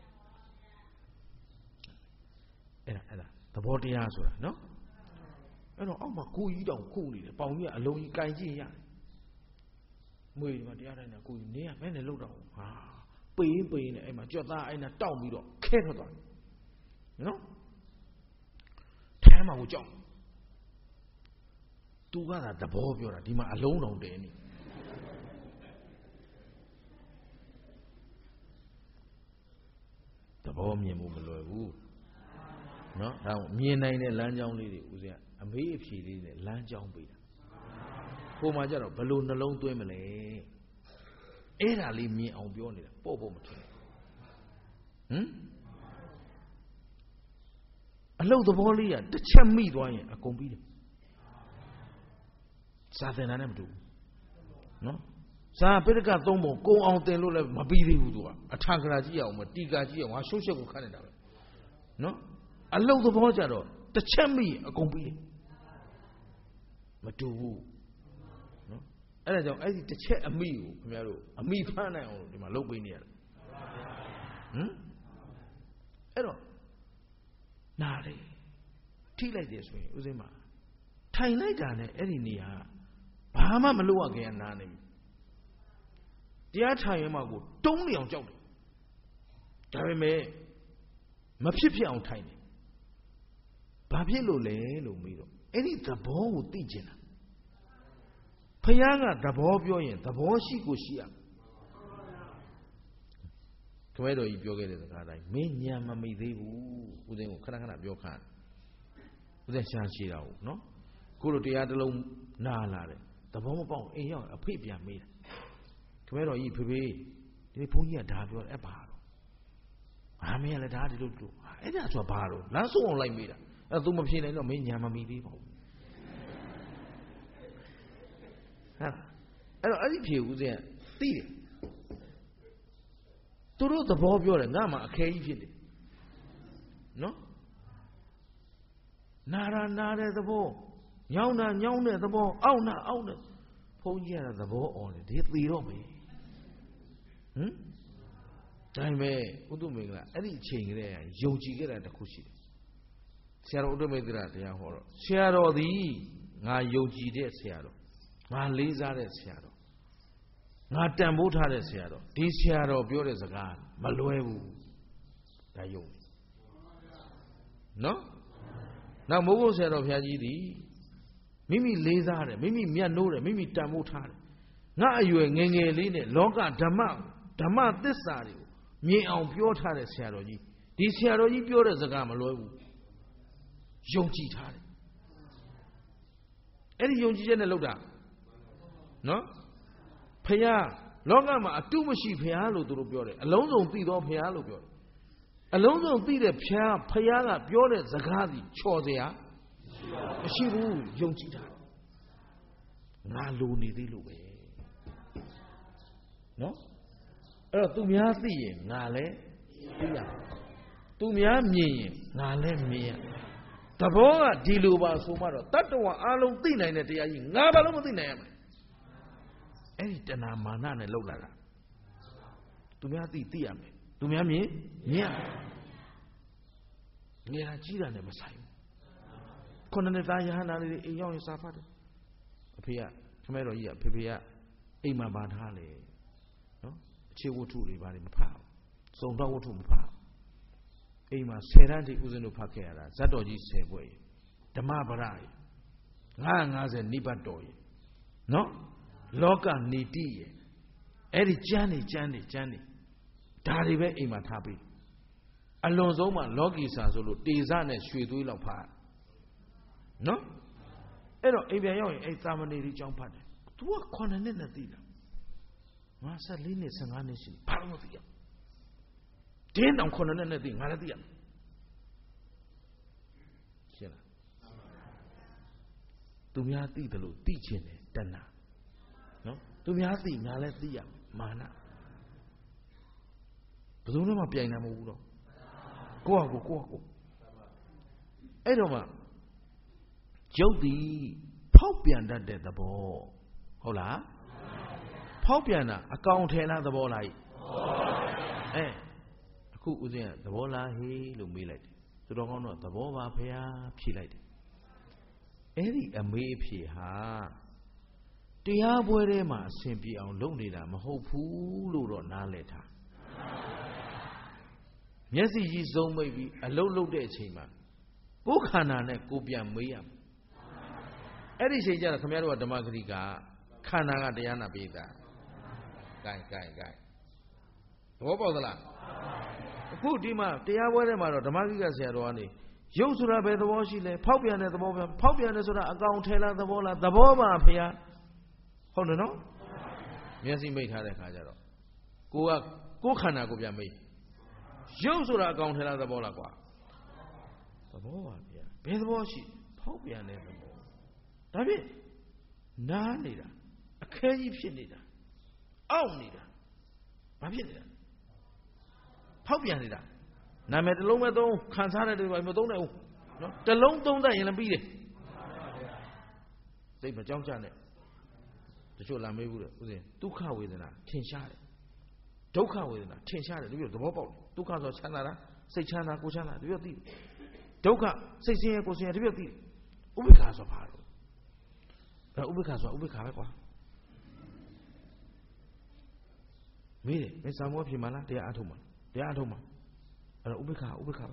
အဲ့ဒါအဲ့ဒါသဘောတရားဆိုတာနော်အဲ့တော့အောက်မှာကိုကြီးတောင်ခုနေတယ်ပေါင်ကြီးကအလုံးကြီးကင်ကြည့်ရတယ်မွေမှာတရားတိုင်းကကိုကြီးနေရမဲနဲ့လှုပ်တော့ဟာပေးပေးနေအဲ့မှာကြွက်သားအဲ့နာတောက်ပြီးတော့ခဲထွက်သွားတယ်နော်ထဲမှာကိုကြောက်သူကသာသဘောပြောတာဒီမှာအလုံးတောင်တဲနေသဘောမြင်မှုမလွယ်ဘူးနော်ဒါမြင်နိုင်တဲ့လမ်းကြောင်းလေးတွေဦးဇင်းအမေးအဖြေလေးနဲ့လမ်းကြောင်းပေးတာကိုမှကြတော့ဘလို့နှလုံးသွင်းမလဲအဲ့ဒါလေးမြင်အောင်ပြောနေတာပေါ့ပေါ့မထင်ဟမ်အလုတ်သဘောလေးကတစ်ချက်မိသွားရင်အကုန်ပြီးတယ်စာသင်တာနဲ့မတူဘူးနော်စာပိဋကသုံးပုံကုံအောင်တင်လို့လည်းမပြီးသေးဘူးသူကအထာဂရာကြည့်အောင်မတီကာကြည့်အောင်ဟာရှုပ်ရှက်ကိုခတ်နေတာပဲနော်အလုတ်သဘောကြတော့တစ်ချက်မိရင်အကုန်ပြီးတယ်မတူဘူးနော်အဲ့ဒါကြောင့်အဲ့ဒီတစ်ချက်အမိကိုခင်ဗျားတို့အမိဖမ်းနိုင်အောင်ဒီမှာလုပ်ပေးနေရတယ်ဟမ်အဲ့တော့နားလေထိလိုက်တယ်ဆိုရင်ဥစဉ်မှာထိုင်လိုက်တာနဲ့အဲ့ဒီနေရာဘာမှမလုပ်ရခင်ကနားနေပြီတရားထိုင်ရမှကိုတုံးနေအောင်ကြောက်တယ်ဒါပေမဲ့မဖြစ်ဖြစ်အောင်ထိုင်တယ်ဘာဖြစ်လို့လဲလို့မေးတော့အဲ့ဒီသဘောကိုသိကျင်တာဖယားကသဘောပြောရင်သဘောရှိကိုရှိရခမဲတော်ကြီးပြောခဲ့တဲ့စကားတိုင်းမင်းညာမမိသေးဘူးဦးသိန်းကိုခဏခဏပြောခါဦးသိန်းရှားရှိတာဟုတ်နော်ကိုလိုတရားတစ်လုံးနားလာတယ်သဘောမပေါက်အိမ်ရောက်အဖေပြန်မေးတယ်ခမဲတော်ကြီးဖေဖေဒီဘုန်းကြီးကဒါပြောတယ်အဲ့ဘာတော့ဟာမင်းကလည်းဒါဒီလိုတို့အဲ့ဒါဆိုဘာတော့လမ်းဆုံးအောင်လိုက်မေးတာအဲ့သူမဖြေနိုင်တော့မင်းညာမမိသေးပါဘူးဟာအဲ့တော့အဲ့ဒီဖြေဦးစင်းကသိတယ်သူတို့သဘောပြောတယ်ငါမှအခဲကြီးဖြစ်တယ်နော်နာရာနာတဲ့သဘောညောင်းတာညောင်းတဲ့သဘောအောက်နာအောက်တဲ့ဘုန်းကြီးကသဘောအော်တယ်ဒီသေတော့မယ်ဟမ်ဒါပေမဲ့ဥဒ္ဓမင်္ဂလာအဲ့ဒီအချိန်ကလေးယုံကြည်ခဲ့တာတစ်ခုရှိတယ်ဆရာတော်ဥဒ္ဓမေတ္တရာတရားဟောတော့ဆရာတော်သည်ငါယုံကြည်တဲ့ဆရာတော်ငါလေးစားတဲ့ဆရာတော်ငါတန်ဖိုးထားတဲ့ဆရာတော်ဒီဆရာတော်ပြောတဲ့စကားမလွဲဘူးဒါယုံတယ်နော်နောက်မိုးကုတ်ဆရာတော်ဘုရားကြီးသည်မိမိလေးစားတယ်မိမိမြတ်နိုးတယ်မိမိတန်ဖိုးထားတယ်ငါအရွယ်ငယ်ငယ်လေးနဲ့လောကဓမ္မဓမ္မသစ္စာတွေကိုမြင်အောင်ပြောထားတဲ့ဆရာတော်ကြီးဒီဆရာတော်ကြီးပြောတဲ့စကားမလွဲဘူးယုံကြည်ထားတယ်အဲ့ဒီယုံကြည်ချက်နဲ့လုပ်တာနော်ဖရာလောကမှာအတုမရှိဖရာလို့သူတို့ပြောတယ်အလုံးစုံသိသောဖရာလို့ပြောတယ်အလုံးစုံသိတဲ့ဖရာဖရာကပြောတဲ့စကားစီချော်စရာမရှိဘူးယုံကြည်တာငါလိုနေသေးလို့ပဲနော်အဲ့တော့သူများသိရင်ငါလည်းသိရသူများမြင်ရင်ငါလည်းမြင်ရသဘောကဒီလိုပါဆိုမှတော့တတ္တဝါအလုံးသိနိုင်တဲ့တရားကြီးငါဘာလို့မသိနိုင်ရမလဲအဲ့ဒီတဏမာနနဲ့လှုပ်လာတာသူများသိသိရမယ်သူများမြင်မြင်ရငယ်တာကြီးတာနဲ့မဆိုင်ဘူးခုနှစ်နှစ်သားရဟန္တာလေးအိမ်ရောက်ရင်စာဖတ်တယ်အဖေကခမဲတော်ကြီးကဖေဖေကအိမ်မှာဗာထားလေနော်အခြေဝတ္ထုတွေဘာတွေမဖတ်ဘူးစုံတော့ဝတ္ထုမဖတ်ဘူးအိမ်မှာဆယ်တန်းထိဦးဇင်းတို့ဖတ်ခဲ့ရတာဇတ်တော်ကြီးဆယ်ဘွဲ့ဓမ္မပရရငါးငါးဆယ်နိဗ္ဗတ်တော်ရနော်လောကနေတိရအဲ့ဒီကျမ်းနေကျမ်းနေကျမ်းနေဒါတွေပဲအိမ်မှာထားပြီးအလွန်ဆုံးမှလောကီစာဆိုလို့တေဇနဲ့ရွှေသွေးလောက်ဖတ်နော်အဲ့တော့အိမ်ပြန်ရောက်ရင်အဲ့သာမဏေကြီးကြောင်းဖတ်တယ် तू ကခုနှစ်နှစ်နဲ့သိတာငါဆက်လေးနှစ်ဆယ်ငါးနှစ်ရှိဘာလို့မသိရတင်းတောင်ခုနှစ်နှစ်နဲ့သိငါလည်းသိရရှင်းလားသူများသိတယ်လို့သိချင်တယ်တဏှာနော်သူများသိငါလည်းသိရမာနဘယ်သူမှမပြိုင်နိုင်မဟုတ်ဘူးတော့ကိုယ့်ဟာကိုယ်ကိုယ့်ဟာကိုယ်အဲ့တော့မှကျုပ်သည်ဖောက်ပြန်တတ်တဲ့သဘောဟုတ်လားဖောက်ပြန်တာအကောင်ထဲလားသဘောလားအဲအခုဦးဇင်းကသဘောလားဟေးလို့မေးလိုက်တယ်သူတော်ကောင်းတော့သဘောပါဖေဟာဖြေလိုက်တယ်အဲ့ဒီအမေးအဖြေဟာတရားပွဲထဲမှာအစဉ်ပြေအောင်လုပ်နေတာမဟုတ်ဘူးလို့တော့နားလည်ထားမျက်စိကြီးစုံမိတ်ပြီးအလုတ်လုတ်တဲ့အချိန်မှာကိုယ်ခန္ဓာနဲ့ကိုယ်ပြန်မေးရမယ်အဲ့ဒီချိန်ကျတော့ခင်ဗျားတို့ကဓမ္မဂရိကခန္ဓာကတရားနာပေးတာဂိုင်ဂိုင်ဂိုင်သဘောပေါက်သလားအခုဒီမှာတရားပွဲထဲမှာတော့ဓမ္မဂရိကဆရာတော်ကနေရုပ်ဆိုတာဘယ်သဘောရှိလဲဖောက်ပြန်တဲ့သဘောပဲဖောက်ပြန်တယ်ဆိုတာအကောင်ထဲလားသဘောလားသဘောပါဖေဟာဟုတ်တယ်နော်မျက်စိမိတ်ထားတဲ့ခါကျတော့ကိုကကိုယ်ခန္ဓာကိုပြန်မိတ်ရုပ်ဆိုတာအကောင်ထဲလားသဘောလားကွာသဘောပါဗျာဘယ်သဘောရှိဖောက်ပြန်တဲ့သဘောဒါဖြင့်နားနေတာအခဲကြီးဖြစ်နေတာအောင့်နေတာဘာဖြစ်နေတာဖောက်ပြန်နေတာနာမည်တစ်လုံးပဲသုံးခံစားတဲ့တွေဘာမသုံးနိုင်ဘူးနော်တစ်လုံးသုံးတတ်ရင်လည်းပြီးတယ်စိတ်မကြောက်ကြနဲ့တချို့လာမေးဘူးလေဥစဉ်ဒုက္ခဝေဒနာထင်ရှားတယ်ဒုက္ခဝေဒနာထင်ရှားတယ်ဒီလိုသဘောပေါက်တယ်ဒုက္ခဆိုချမ်းသာတာစိတ်ချမ်းသာကိုချမ်းသာဒီလိုသိတယ်ဒုက္ခစိတ်ဆင်းရဲကိုဆင်းရဲဒီလိုသိတယ်ဥပ္ပခါဆိုဘာလို့အဲဥပ္ပခါဆိုဥပ္ပခါပဲကွာမေးတယ်မင်းစာမောဖြစ်မလားတရားအထုတ်မလားတရားအထုတ်မှာအဲ့တော့ဥပ္ပခါဥပ္ပခါပဲ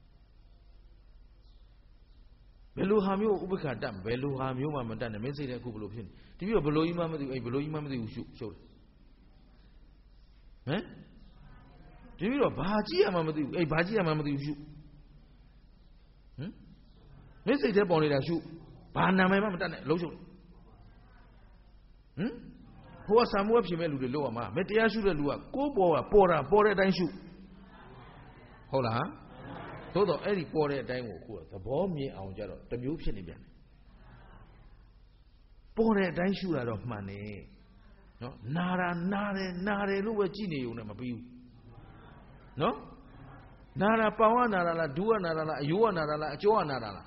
ဘယ်လိုဟာမျိုးဥပ္ပခါတတ်ဘယ်လိုဟာမျိုးမှမတတ်နဲ့မင်းစိတ်တဲ့အခုဘယ်လိုဖြစ်နေဒီပြီးတော့ဘယ်လိုကြီးမှမသိဘူးအဲ့ဘယ်လိုကြီးမှမသိဘူးရှုရှုတယ်ဟမ်ဒီပြီးတော့ဘာကြည့်ရမှမသိဘူးအဲ့ဘာကြည့်ရမှမသိဘူးရှုဟမ်မင်းစိတ်ထဲပေါ်နေတာရှုဘာနာမည်မှမတတ်နဲ့လုံးရှုတယ်ဟမ်ဟိုကဆံမွေးဖြစ်မဲ့လူတွေလို့ရမှာမင်းတရားရှုတဲ့လူကကိုးပေါ်ကပေါ်တာပေါ်တဲ့အတိုင်းရှုဟုတ်လားသို့တော့အဲ့ဒီပေါ်တဲ့အတိုင်းကိုအခုသဘောမြင်အောင်ကြတော့တစ်မျိုးဖြစ်နေပြန်တယ်ပေါ်တဲ့အတိုင်းရှုတာတော့မှန်တယ်နော်နာတာနာတယ်နာတယ်လို့ပဲကြည်နေုံနဲ့မပြီးဘူးနော်နာတာပေါင်ကနာတာလားဒူးကနာတာလားအယိုးကနာတာလားအကျောကနာတာလား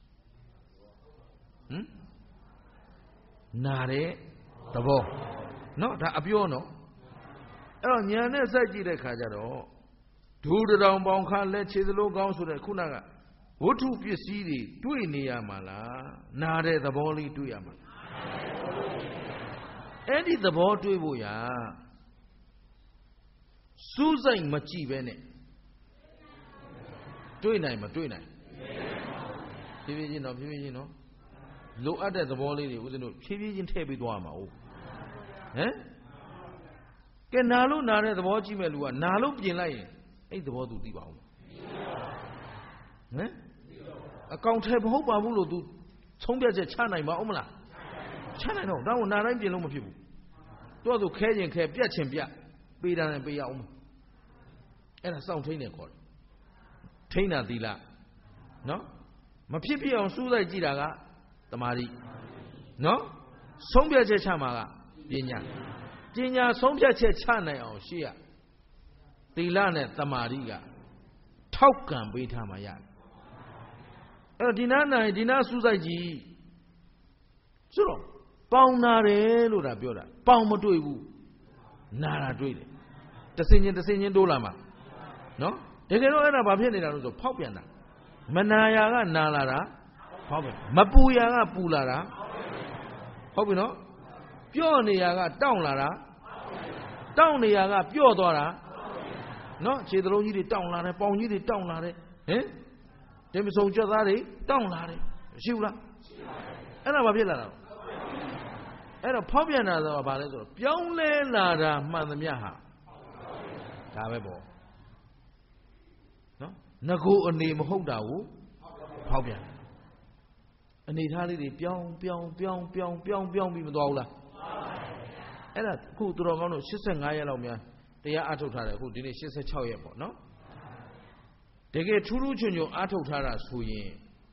ဟမ်နာတဲ့သဘောနော်ဒါအပြောနော်အဲ့တော့ညာနဲ့စိုက်ကြည့်တဲ့ခါကျတော့ဒူးတောင်ပေါင်ခါလက်ခြေသလိုကောင်းဆိုတဲ့ခုနကဝတ္ထုပစ္စည်းတွေတွေ့နေရမှာလားနာတဲ့သဘောလေးတွေ့ရမှာအဲ့ဒီသဘောတွေ့ဖို့ရာစူးစိုက်မကြည့်ပဲနဲ့တွေ့နိုင်မတွေ့နိုင်ဖြည်းဖြည်းချင်းတော့ဖြည်းဖြည်းချင်းတော့လိုအပ်တဲ့သဘောလေးတွေဦးဇင်းတို့ဖြည်းဖြည်းချင်းထည့်ပေးသွားမှာဟုတ်ဟမ်ကဲနာလို့နာတဲ့သဘောကြည့်မဲ့လူကနာလို့ပြင်လိုက်ရင်အဲ့သဘောသူသိပါအောင်ဟမ်အကောင်ထဲမဟုတ်ပါဘူးလို့ तू ဆုံးဖြတ်ချက်ချနိုင်ပါဦးမလားချနိုင်တော့ဒါကနာတိုင်းပြင်လို့မဖြစ်ဘူးသူကသူခဲခြင်းခဲပြတ်ခြင်းပြတ်ပေးတာနဲ့ပေးရအောင်အဲ့ဒါစောင့်ထိန်နေခေါ်တယ်ထိန်တာသီလနော်မဖြစ်ဖြစ်အောင်စူးစိုက်ကြည့်တာကတမာတိနော်ဆုံးဖြတ်ချက်ချမှာကပညာပညာဆုံးဖြတ်ချက်ချနိုင်အောင်ရှေ့ရသီလနဲ့တမာတိကထောက်ကံပေးထားမှရတယ်အဲ့တော့ဒီနာနိုင်ဒီနာစူးစိုက်ကြည့်ဆိုတော့ပေါင်နာတယ်လို့ဒါပြောတာပေါင်မတွေ့ဘူးနာတာတွေ့တယ်တစင်ချင်းတစင်ချင်းတိုးလာမှာနော်တကယ်တော့အဲ့ဒါဘာဖြစ်နေတာလို့ဆိုဖောက်ပြန်တာမနာရာကနာလာတာဖောက်ပြန်မပူရာကပူလာတာဟုတ်ပြီနော်ပြော့နေရာကတောင့်လာတာတောင့်နေရာကပြော့သွားတာနော်ခြေသလုံးကြီးတွေတောင့်လာတယ်ပေါင်ကြီးတွေတောင့်လာတယ်ဟင်တင်မစုံကြွက်သားတွေတောင့်လာတယ်ရှိဘူးလားအဲ့ဒါဘာဖြစ်လာတာအဲ့တော့ဖောက်ပြန်တာဆိုတာဘာလဲဆိုတော့ပြောင်းလဲလာတာမှန်သမျှဟာဒါပဲပေါ့နော်ငကိုအနေမဟုတ်တာကိုဖောက်ပြန်အနေထားလေးတွေပြောင်းပြောင်းပြောင်းပြောင်းပြောင်းပြောင်းပြီးမသွားဘူးလားအဲ့ဒါခုသူတော်ကောင်းတို့၈၅ရက်လောက်များတရားအထုတ်ထားတယ်အခုဒီနေ့၈၆ရက်ပေါ့နော်တကယ်ထူးထူးချွန်ချွန်အထုတ်ထားတာဆိုရင်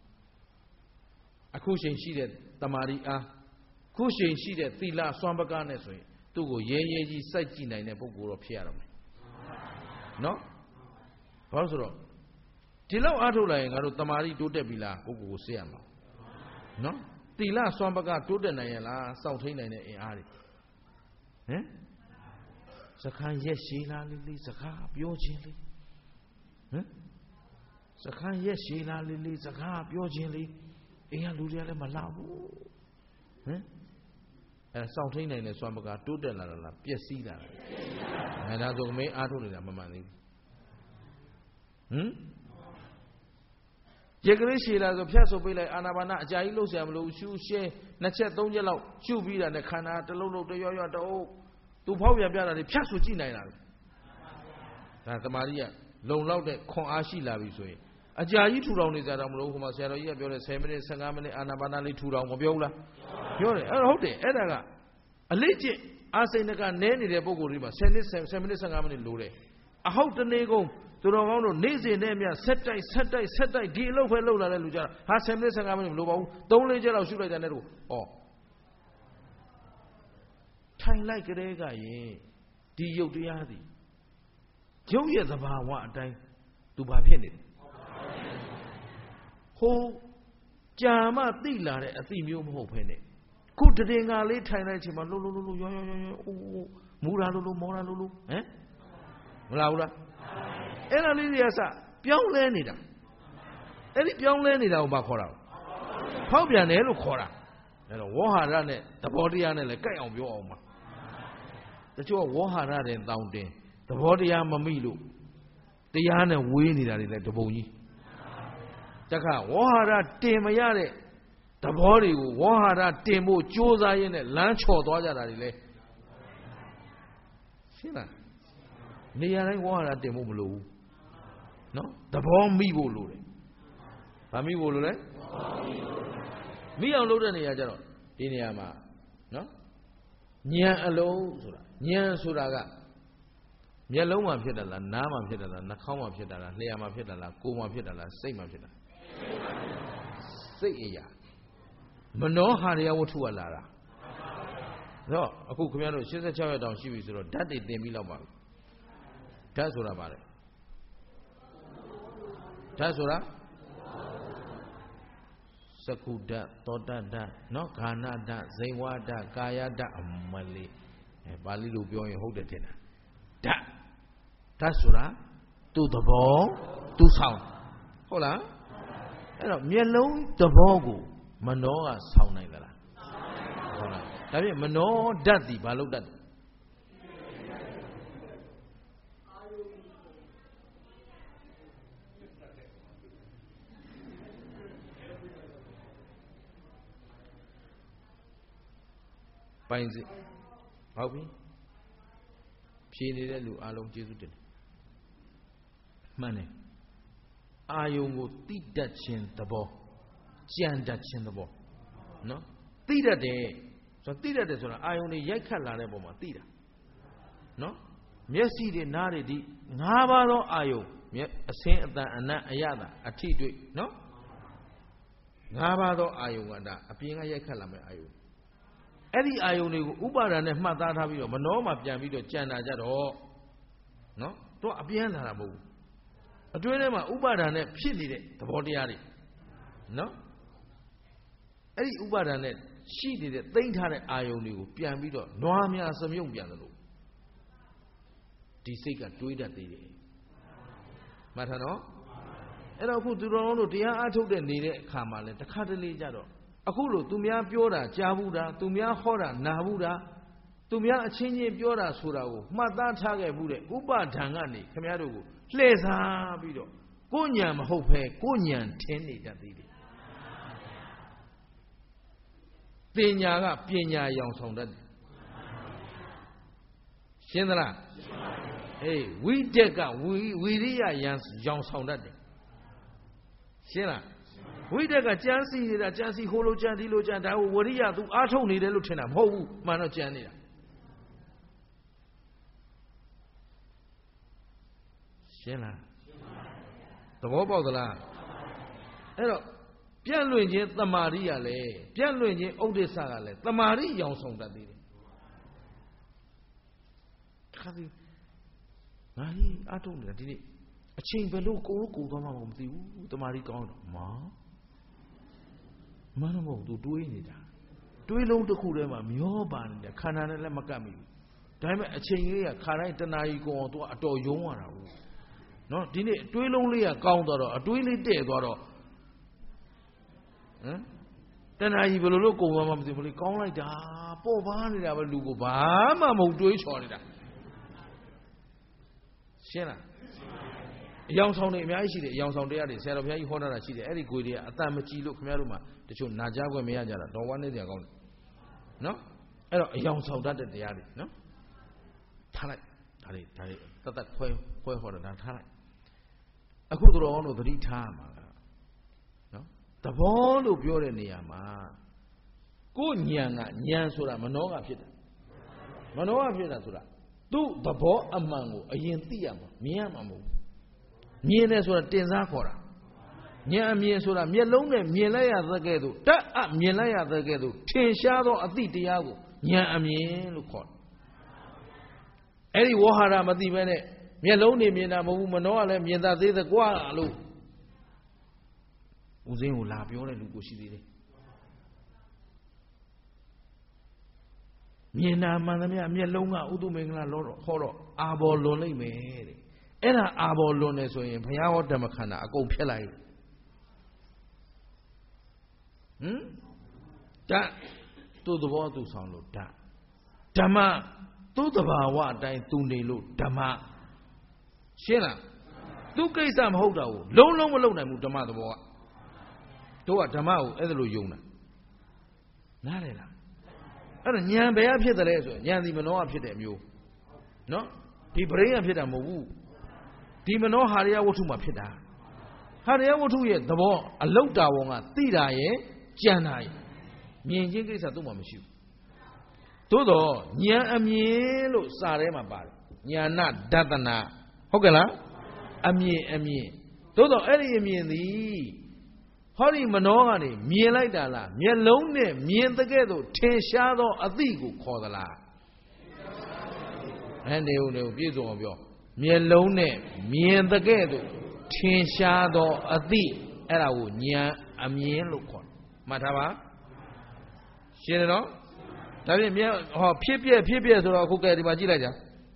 အခုချိန်ရှိတဲ့တမာရီအားခုချိန်ရှိတဲ့သီလစွမ်းပကားနဲ့ဆိုရင်သူ့ကိုရဲရဲကြီးစိုက်ကြည့်နိုင်တဲ့ပုဂ္ဂိုလ်တော့ဖြစ်ရတော့မယ်နော်ဘာလို့ဆိုတော့ဒီလောက်အထုတ်လိုက်ရင်ငါတို့တမာရီတိုးတက်ပြီလားပုဂ္ဂိုလ်ကိုစစ်ရမှာနော်သီလစွမ်းပကားတိုးတက်နိုင်ရလားစောင့်ထိန်နိုင်တဲ့အင်အားတွေဟမ်စခန်းရက်ရှိလားလေးလေးစကားပြောခြင်းလေးဟမ်စခန်းရက်ရှိလားလေးလေးစကားပြောခြင်းလေးအိမ်ကလူတွေကလည်းမလာဘူးဟမ်အဲစောင့်ထိန်နိုင်တဲ့စွမ်းပကားတိုးတက်လာတာလားပျက်စီးလာတာအဲဒါဆိုမင်းအားထုတ်နေတာမမှန်သေးဘူးဟမ်ရက်ကလေးရှည်လာဆိုဖြတ်ဆိုပေးလိုက်အာနာပါနအကြာကြီးလှုပ်เสียမလို့ရှူရှင်းနှစ်ချက်သုံးချက်လောက်ရှုပြီးတာနဲ့ခန္ဓာတစ်လုံးလုံးတရွရွတအုပ်သူဖောက်ပြန်ပြတာတွေဖြတ်ဆိုကြည့်နိုင်လာတယ်ဒါသမာဓိကလုံလောက်တဲ့ခွန်အားရှိလာပြီဆိုရင်အကြာကြီးထူထောင်နေကြတာမလို့ဟိုမှာဆရာတော်ကြီးကပြောတယ်ဆယ်မိနစ်ဆယ့်ငါးမိနစ်အာနာပါနလေးထူထောင်မပြောဘူးလားပြောတယ်အဲ့တော့ဟုတ်တယ်အဲ့ဒါကအလေးကျင့်အာစိဏကနဲနေတဲ့ပုံကိုယ်တွေမှာဆယ်မိနစ်ဆယ်မိနစ်ဆယ့်ငါးမိနစ်လိုတယ်အဟုတ်တနေကုန်သူတော်ကောင်းတို့နေ့စဉ်နဲ့မြဆက်တိုက်ဆက်တိုက်ဆက်တိုက်ဒီအလုပ်ပဲလုပ်လာတဲ့လူကြတာဟာဆယ်မိနစ်ဆယ့်ငါးမိနစ်မလိုပါဘူးသုံးလေးချက်လောက်ရှုလိုက်တဲ့နဲ့တို့ဩထိုင်လိုက်ကြတဲ့ကရင်ဒီရုပ်တရားသည်ရုပ်ရဲ့သဘာဝအတိုင်းသူဘာဖြစ်နေလဲဟိုကြာမှသိလာတဲ့အသိမျိုးမဟုတ်ဘဲနဲ့ခုတည်ငါလေးထိုင်လိုက်ချိန်မှာလှုပ်လှုပ်လှုပ်လှုပ်ရောရောရောရောအိုးမူတာလှုပ်လှုပ်မောတာလှုပ်လှုပ်ဟမ်မလားဘူးလားအဲ့ဒါလေးတွေကစပြောင်းလဲနေတာအဲ့ဒီပြောင်းလဲနေတာကိုဘာခေါ်တာဖောက်ပြန်တယ်လို့ခေါ်တာအဲ့တော့ဝေါဟာရနဲ့သဘောတရားနဲ့လည်းကြိုက်အောင်ပြောအောင်ပါတချို့ကဝေါဟာရတဲ့တောင်းတင်သဘောတရားမမိလို့တရားနဲ့ဝေးနေတာတွေလည်းတပုံကြီးတခါဝေါဟာရတင်မရတဲ့သဘောတွေကိုဝေါဟာရတင်ဖို့ကြိုးစားရင်းနဲ့လမ်းချော်သွားကြတာတွေလည်းရှင်းလားနေရာတိုင်းဝေါဟာရတင်ဖို့မလိုဘူးနော်သဘောမိဖို့လိုတယ်ဗာမိဖို့လိုလဲမိအောင်လုပ်တဲ့နေရာကျတော့ဒီနေရာမှာနော်ဉာဏ်အလုံးဆိုတာဉာဏ်ဆိုတာကမျက်လုံးမှာဖြစ်တာလားနားမှာဖြစ်တာလားနှာခေါင်းမှာဖြစ်တာလားလျှာမှာဖြစ်တာလားကိုယ်မှာဖြစ်တာလားစိတ်မှာဖြစ်တာစိတ်အရာမနောဟာရယဝတ္ထုကလာတာတော့အခုခင်ဗျားတို့ရှစ်ဆယ့်ခြောက်ရက်တောင်ရှိပြီဆိုတော့ဓာတ်တွေသင်ပြီးလောက်ပါဓာတ်ဆိုတာပါလေဓာတ်ဆိုတာစကုဓာတ်သောတဓာတ်နော်ခန္ဓာဓာတ်ဇိဝဓာတ်ကာယဓာတ်အမလေးအဲပါဠိလိုပြောရင်ဟုတ်တယ်ထင်တာဓာတ်ဓာတ်ဆိုတာသူ့သဘောသူ့ဆောင်ဟုတ်လားအဲ့တော့မျက်လုံးသဘောကိုမနောကဆောင်နိုင်သလားဟုတ်လားဒါဖြင့်မနောဓာတ်ဒီဘာလို့တတ်တယ်ပိုင်စစ်ဟုတ်ပြီဖြေနေတဲ့လူအားလုံးကျေးဇူးတင်တယ်မှန်တယ်အာယုံကိုတိတတ်ခြင်းသဘောကြံတတ်ခြင်းသဘောနော်တိတတ်တယ်ဆိုတော့တိတတ်တယ်ဆိုတာအာယုံတွေရိုက်ခတ်လာတဲ့ပုံမှာတိတာနော်မျက်စိတွေနားတွေဒီငါးပါးသောအာယုံအစင်းအတန်အနတ်အယတာအထိတွေ့နော်ငါးပါးသောအာယုံကဒါအပြင်ကရိုက်ခတ်လာမဲ့အာယုံအဲ့ဒီအာယုန်တွေကိုဥပါဒာနဲ့မှတ်သားထားပြီးတော့မနောမှာပြန်ပြီးတော့ကြံတာကြတော့နော်တော့အပြင်းလာတာမဟုတ်ဘူးအတွင်းထဲမှာဥပါဒာနဲ့ဖြစ်နေတဲ့သဘောတရားတွေနော်အဲ့ဒီဥပါဒာနဲ့ရှိနေတဲ့သိမ့်ထားတဲ့အာယုန်တွေကိုပြန်ပြီးတော့နွားများစမြုံပြန်တယ်လို့ဒီစိတ်ကတွေးတတ်သေးတယ်မှတ်ထားနော်အဲ့တော့အခုသူတော်တို့တရားအားထုတ်တဲ့နေတဲ့အခါမှာလဲတစ်ခါတလေကြတော့အခုလို့သူများပြောတာကြားဘူးတာသူများဟောတာနာဘူးတာသူများအချင်းချင်းပြောတာဆိုတာကိုမှတ်သားထားခဲ့မှုတဲ့ဥပါဒံကနေခင်ဗျားတို့ကိုလှည့်စားပြီးတော့ကိုညံမဟုတ်ပဲကိုညံထင်းနေတတ်သေးတယ်ပညာကပညာရောင်ဆောင်တတ်တယ်ရှင်းသလားအေးဝိတက်ကဝီဝီရိယရန်ရောင်ဆောင်တတ်တယ်ရှင်းလားဝိတက်ကကြမ်းစီနေတာကြမ်းစီဟိုလိုကြမ်းဒီလိုကြမ်းဒါကိုဝရိယသူအားထုတ်နေတယ်လို့ထင်တာမဟုတ်ဘူးမှန်တော့ကြမ်းနေတာရှင်းလားသဘောပေါက်သလားအဲ့တော့ပြန့်လွင့်ခြင်းတမာရိကလည်းပြန့်လွင့်ခြင်းဥဒိစ္စကလည်းတမာရိရောင်ဆောင်တတ်သေးတယ်ခါဒီငါကြီးအားထုတ်နေတာဒီနေ့အချိန်ဘယ်လို့ကိုယ်ကိုယ်သွားမှမသိဘူးတမာရိကောင်းတော့မာမနှမို့သူတွေးနေတာတွေးလုံးတစ်ခုတည်းမှာမျောပါနေတယ်ခန္ဓာနဲ့လည်းမကပ်မိဘူးဒါပေမဲ့အချိန်လေးကခါတိုင်းတဏှာကြီးကိုအောင်သူကအတော်ယုံရတာဘူးနော်ဒီနေ့တွေးလုံးလေးကကောင်းသွားတော့အတွေးလေးတဲ့သွားတော့ဟမ်တဏှာကြီးဘယ်လိုလုပ်ကုန်သွားမှမသိဘူးလေကောင်းလိုက်တာပေါ့ပါနေတာပဲလူကိုဘာမှမဟုတ်တွေးချော်နေတာရှင်းလားအယောင်ဆောင်တွေအများကြီးရှိတယ်အယောင်ဆောင်တရားတွေဆရာတော်ဘုရားကြီးဟောတာရှိတယ်အဲ့ဒီကိုယ်တွေကအတန်မကြည့်လို့ခင်ဗျားတို့မှတချို့နာကြားခွင့်မရကြတာတော်ဝမ်းနေတယ်ကောင်းတယ်နော်အဲ့တော့အယောင်ဆောင်တတ်တဲ့တရားတွေနော်ထားလိုက်ဒါတွေဒါတွေတတ်တတ်ခွဲခွဲဟောတာဒါထားလိုက်အခုတော်အောင်တို့သတိထားမှာနော်သဘောလို့ပြောတဲ့နေရာမှာကိုယ်ဉာဏ်ကဉာဏ်ဆိုတာမနောကဖြစ်တာမနောကဖြစ်တာဆိုတာသူ့သဘောအမှန်ကိုအရင်သိရမှာမြင်ရမှာမဟုတ်ဘူးမြင်တယ်ဆိုတာတင်စားခေါ်တာဉာဏ်အမြင်ဆိုတာမျက်လုံးနဲ့မြင်လိုက်ရတဲ့ကဲ့သို့တတ်အမြင်လိုက်ရတဲ့ကဲ့သို့ထင်ရှားသောအသိတရားကိုဉာဏ်အမြင်လို့ခေါ်တယ်အဲ့ဒီဝဟာရမသိဘဲနဲ့မျက်လုံးနေမြင်တာမဟုတ်ဘူးမနှောကလည်းမြင်တာသေးသကွာလို့ဦးစင်းကိုလာပြောတဲ့လူကိုရှိသေးတယ်မြင်တာမှန်သမျှမျက်လုံးကဥဒုမင်္ဂလာလို့ဟောတော့အာဘော်လွန်လိုက်မယ်တဲ့အဲ့ဒါအာဘော်လွန်နေဆိုရင်ဘုရားဟောဓမ္မခန္ဓာအကုန်ဖျက်လိုက်ဟမ်ဓာတ်သူ့သဘောသူဆောင်လို့ဓာတ်ဓမ္မသူ့တဘာဝအတိုင်းသူနေလို့ဓမ္မရှင်းလားသူကိစ္စမဟုတ်တာကိုလုံးလုံးမလုပ်နိုင်ဘူးဓမ္မသဘောကတို့ကဓမ္မကိုအဲ့ဒါလိုယုံတာနားလေလားအဲ့ဒါဉာဏ်ဘယ်ကဖြစ်တယ်လဲဆိုရင်ဉာဏ်ဒီမနောကဖြစ်တဲ့အမျိုးနော်ဒီပရိယဖြစ်တာမဟုတ်ဘူးဒီမနောဟာရယဝတ္ထုမှာဖြစ်တာဟာရယဝတ္ထုရဲ့သဘောအလုတ်တာဝန်ကသိတာရဲ့ကြံတာရဲ့မြင်ချင်းကိစ္စသူ့မှာမရှိဘူးသို့တော့ဉာဏ်အမြင်လို့စာထဲမှာပါတယ်ဉာဏဒသနာဟုတ်ကဲ့လားအမြင်အမြင်သို့တော့အဲ့ဒီအမြင်သည် Hori Manogani, Mielaidala, Mielone, Mien the Ghetto, Ten Shadow, a Digo, Cordala. And they will be of your Mielone, Mien the Ghetto, Ten Shadow, a Di, Era, Nia, a Mien Lucon. Matava? She know? That is mere Pipia, Pipia, or who get the Magilaja.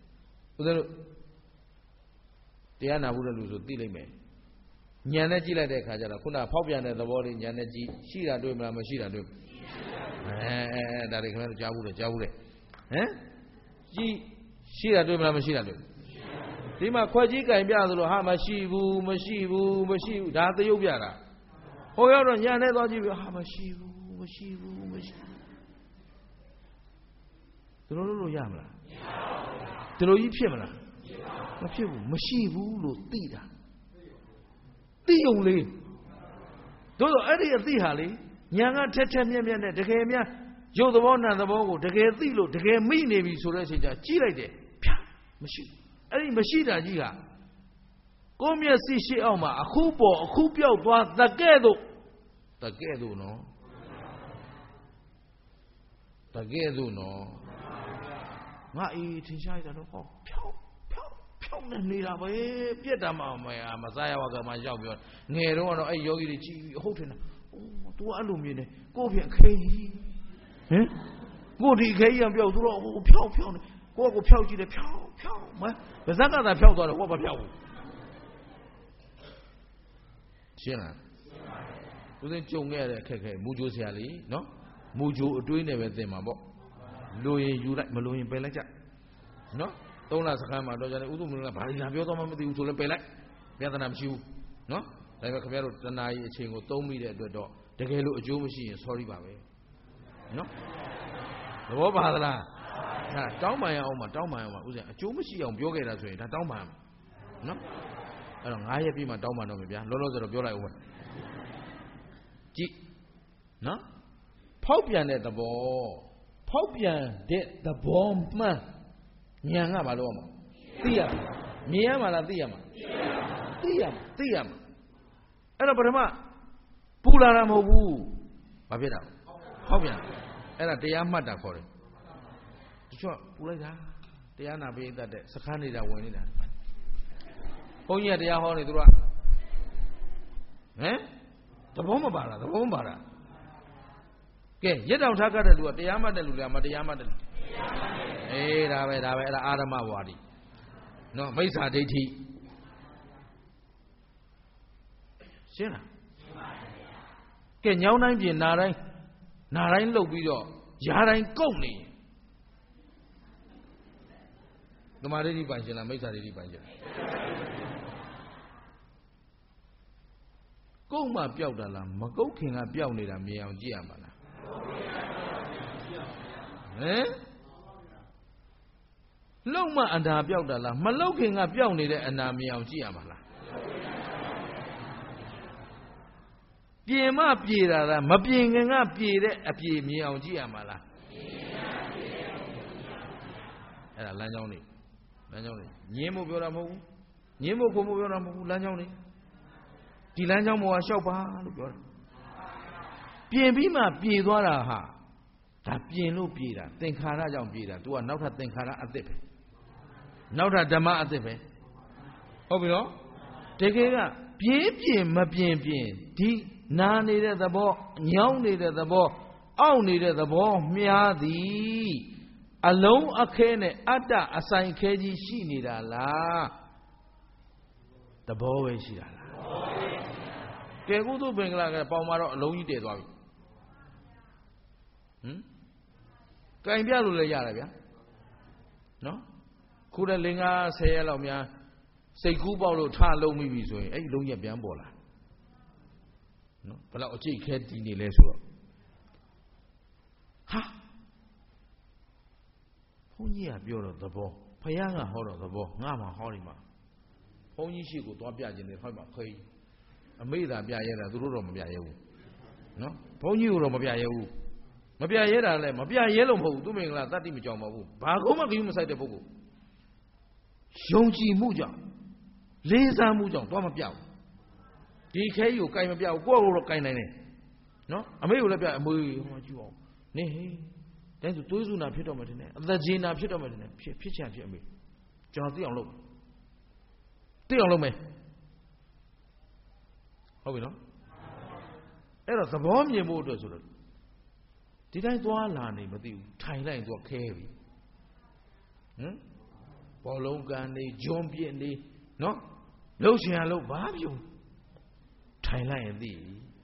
Diana wouldn't lose a delay. Nyanaji like that, Kajala, Kuna, Popian at the body, Nyanaji, Shira do him, Mashira do him. That is kind of Javule, Javule. Eh? She, Shira do him, Mashira do him. Tima Quajica and Biazo, Hamashivu, Mashivu, Mashivu, that's the Yubiara. Oh, you're on Yanet, Hamashivu, Mashivu, Mashivu. The Lolo Yamla. The Loyi Pimela. Mashivu, Mashivu, Tida. The only those are the Hali, Yanga Tetamia, the Gamia, Joe the one and the Bogo, the Gazilo, the Gamini, Surasija, Chile, Machine, any Machida Giga. Comia Sishi Oma, a Hupo, a Hupio, was the Gado. The Gado, no. The Gado, no. Not eating inside the hall. Nira, Pietama, Masaya, my job, Nero, a yogi, holding. Oh, to alumine, go here, Kay. Go to Kay and Bill, Piao Piao, go to Piao, the Piao Piao. But that's not a Piao, what about Piao? Shena. Within Jonga, Mujo Sally, no? Mujo doing everything, my boy. Louis, you like Malone Belaja? No? Don't ask him, I don't know. But I have your mother to the Pelak. Better than you. No? Like a Camaro, the night, a chain, told me that the door. The Galo, a Jew machine, sorry, Baby. No? The Wobala. Down my own, down my own. A Jew machine on Bioga, that's right. Down my no? I don't I have been my down my own. Lolo, the Biola one. Gee. No? Popian at the ball. Popian did the bomb man. Nyanga Maloma. Tiam. Miama la Tiam. Tiam. Tiam. Era Brahma. Pulana Mobu. Babida. Hobia. Era Tiamata for it. Sure, Pulaga. Tiana be that Sakani that winning that. Only at the Ahoni Dura. Eh? The Bombara, the Bombara. Okay, yet don't talk at the Yamada Lulama, the Yamada. Eh, Rave, Rave, Adama Wadi. No, Mesa Deti. Sina. Can you name the Narain? Narain Lobido, Yarain Goni. No matter the Banjana, Mesa de Banjana. Go my Piaudala, Mago King, a Piaunida, Miao Giamana. Eh? Loma and a Piaudala, Maloking a Piaunida and a Miao Giamana. Piema Piera, Maping and a Piera, a Pie Miao Giamala. Era Lanoni. Lanoni. Niemo Bioramo, Niemo Como Bioramo, Lanoni. Tilanja Moa Shapa, look. Piembima Piedora ha. Tapieno Pira, Tenkara Jam Pira, to another Tenkara at the pe. Nota Dama at the pe. Obino? Take it up. Piem, ma piem piem. T. Na needed the ball, young needed the ball, all needed the ball, Miadi. Alone a cane, Ada, a sign K G, she need a la. The boy is she. They go to bring like a Palmaro alone, you did. Hm? Can be a little yarabia? No? Could a linga say, Alomia, say Kubalo, Talo, maybe so, eh? Don't get Biambola. No? But I'll take head in the lesson. Ha! Only a bureau of the ball, Payanga horror of the ball, Nama Horima. Only she could not be in the Hama Kay. A maid that Biaya, the Rurum Biayu. No? Pony Rum Biayu. Mabia Yera, Mabia Yellow, doing like that image of Mabu. Bagoma Vim side the Bogo. Shonji Muja. Leza Muja, Doma Piao. ဒီခဲကြီးကိုကင်မပြဘူးကိုယ့်ကိုယ်တော့ကင်နိုင်တယ်နော်အမေကိုလည်းပြအမေဟောကြည့်အောင်နေဟေးတိုင်းဆိုသွေးစုနာဖြစ်တော့မှတင်တယ်အသက်ကြီးနာဖြစ်တော့မှတင်တယ်ဖြစ်ဖြစ်ချင်ဖြစ်အမေကျွန်တော်သိအောင်လုပ်သိအောင်လုပ်မယ်ဟုတ်ပြီနော်အဲ့တော့သဘောမြင်ဖို့အတွက်ဆိုတော့ဒီတိုင်းသွားလာနေမသိဘူးထိုင်လိုက်တော့ခဲပြီဟမ်ဘောလုံးကန်နေဂျွန်ပြစ်နေနော်လှုပ်ရှင်ရလို့ဘာပြုံထိုင်လိုက်ရင်သိ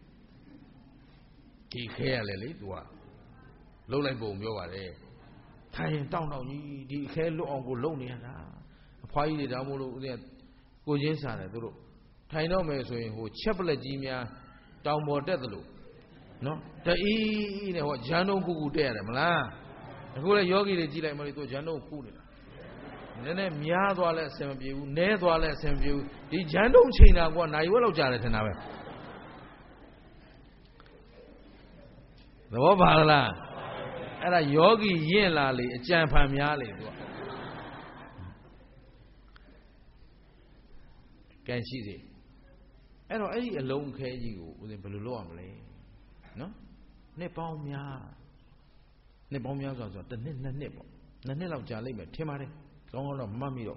ဒီခဲရလေလေ तू ကလှုပ်လိုက်ပုံပြောပါတယ်ထိုင်ရင်တောင်းတောင်းကြီးဒီခဲလွတ်အောင်ကိုလှုပ်နေရတာအဖွားကြီးတွေဒါမို့လို့ဦးဇင်းကိုချင်းစားတယ်သူတို့ထိုင်တော့မယ်ဆိုရင်ဟိုချက်ပလက်ကြီးများတောင်ပေါ်တက်သလိုနော်တအီးနဲ့ဟောဂျန်တုံးကူကူတက်ရတယ်မလားအခုလေယောဂီတွေကြည့်လိုက်မလို့သူဂျန်တုံးကူနေတာနည်းနည်းများသွားလဲအဆင်မပြေဘူးနဲသွားလဲအဆင်မပြေဘူးဒီဂျန်တုံးချိန်တာကနိုင်ဝက်လောက်ကြာတယ်ထင်တာပဲသဘောပါလားအဲ့ဒါယောဂီရင့်လာလေအကြံဖန်များလေသူကကဲရှိစေအဲ့တော့အဲ့ဒီအလုံးခဲကြီးကိုဦးဇင်းဘယ်လိုလုပ်ရမလဲနော်နှစ်ပေါင်းများနှစ်ပေါင်းများဆိုတော့တစ်နှစ်နှစ်နှစ်ပေါ့နှစ်နှစ်လောက်ကြာလိမ့်မယ်ထင်ပါတယ်ကောင်းကောင်းတော့မှတ်မိတော့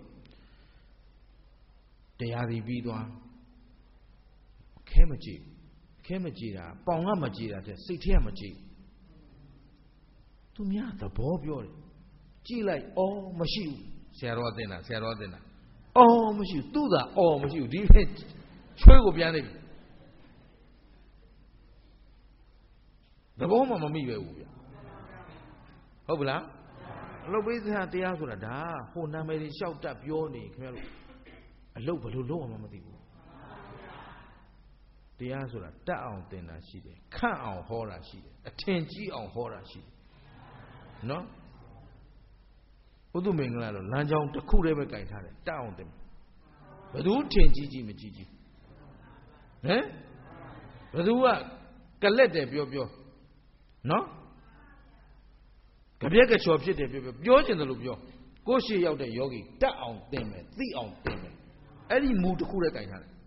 တရားစီပြီးသွားခဲမကြည့်ခဲမကြည့်တာပေါင်ကမကြည့်တာတဲ့စိတ်ထဲကမကြည့်သူများသဘောပြောတယ်ကြည့်လိုက်အော်မရှိဘူးဆရာတော်တင်တာဆရာတော်တင်တာအော်မရှိဘူးသူ့သာအော်မရှိဘူးဒီချွေးကိုပြန်နေပြီသဘောမှမမိပဲဘူးဗျဟုတ်ပလားအလုပ်ပေးစရာတရားဆိုတာဒါဟိုနာမည်တွေလျှောက်တတ်ပြောနေခင်ဗျားတို့အလုပ်ဘယ်လိုလုပ်အောင်မသိဘူးတရားဆိုတာတတ်အောင်သင်တာရှိတယ်ခန့်အောင်ဟောတာရှိတယ်အထင်ကြီးအောင်ဟောတာရှိတယ်နော်ဥဒ္ဓမင်္ဂလာတော့လမ်းကြောင်းတစ်ခုတည်းပဲကြိုင်ထားတယ်တတ်အောင်သင်ဘယ်သူထင်ကြီးကြီးမကြီးကြီးဟမ်ဘယ်သူကကလက်တယ်ပြောပြောနော်ကြပြက်ကချော်ဖြစ်တယ်ပြောပြောပြောကျင်တယ်လို့ပြောကိုယ်ရှိရောက်တဲ့ယောဂီတတ်အောင်သင်မယ်သိအောင်သင်မယ်အဲ့ဒီမူတစ်ခုတည်းကြိုင်ထားတယ်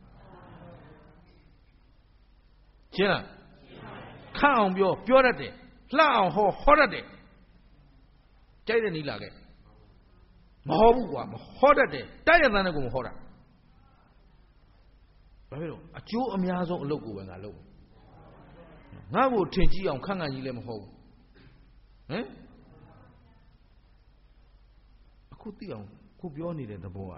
ရှင်းလားခန့်အောင်ပြောပြောတတ်တယ်လှအောင်ဟောဟောတတ်တယ်ကြိုက်တဲ့နီးလာခဲ့မဟောဘူးကွာမဟောတတ်တယ်တိုက်ရတဲ့နဲ့ကိုမဟောတာဘာဖြစ်လို့အကျိုးအများဆုံးအလုပ်ကိုပဲငါလုပ်ငါ့ကိုထင်ကြီးအောင်ခန့်ခန့်ကြီးလည်းမဟုတ်ဘူးဟမ်အခုသိအောင်ခုပြောနေတဲ့သဘောက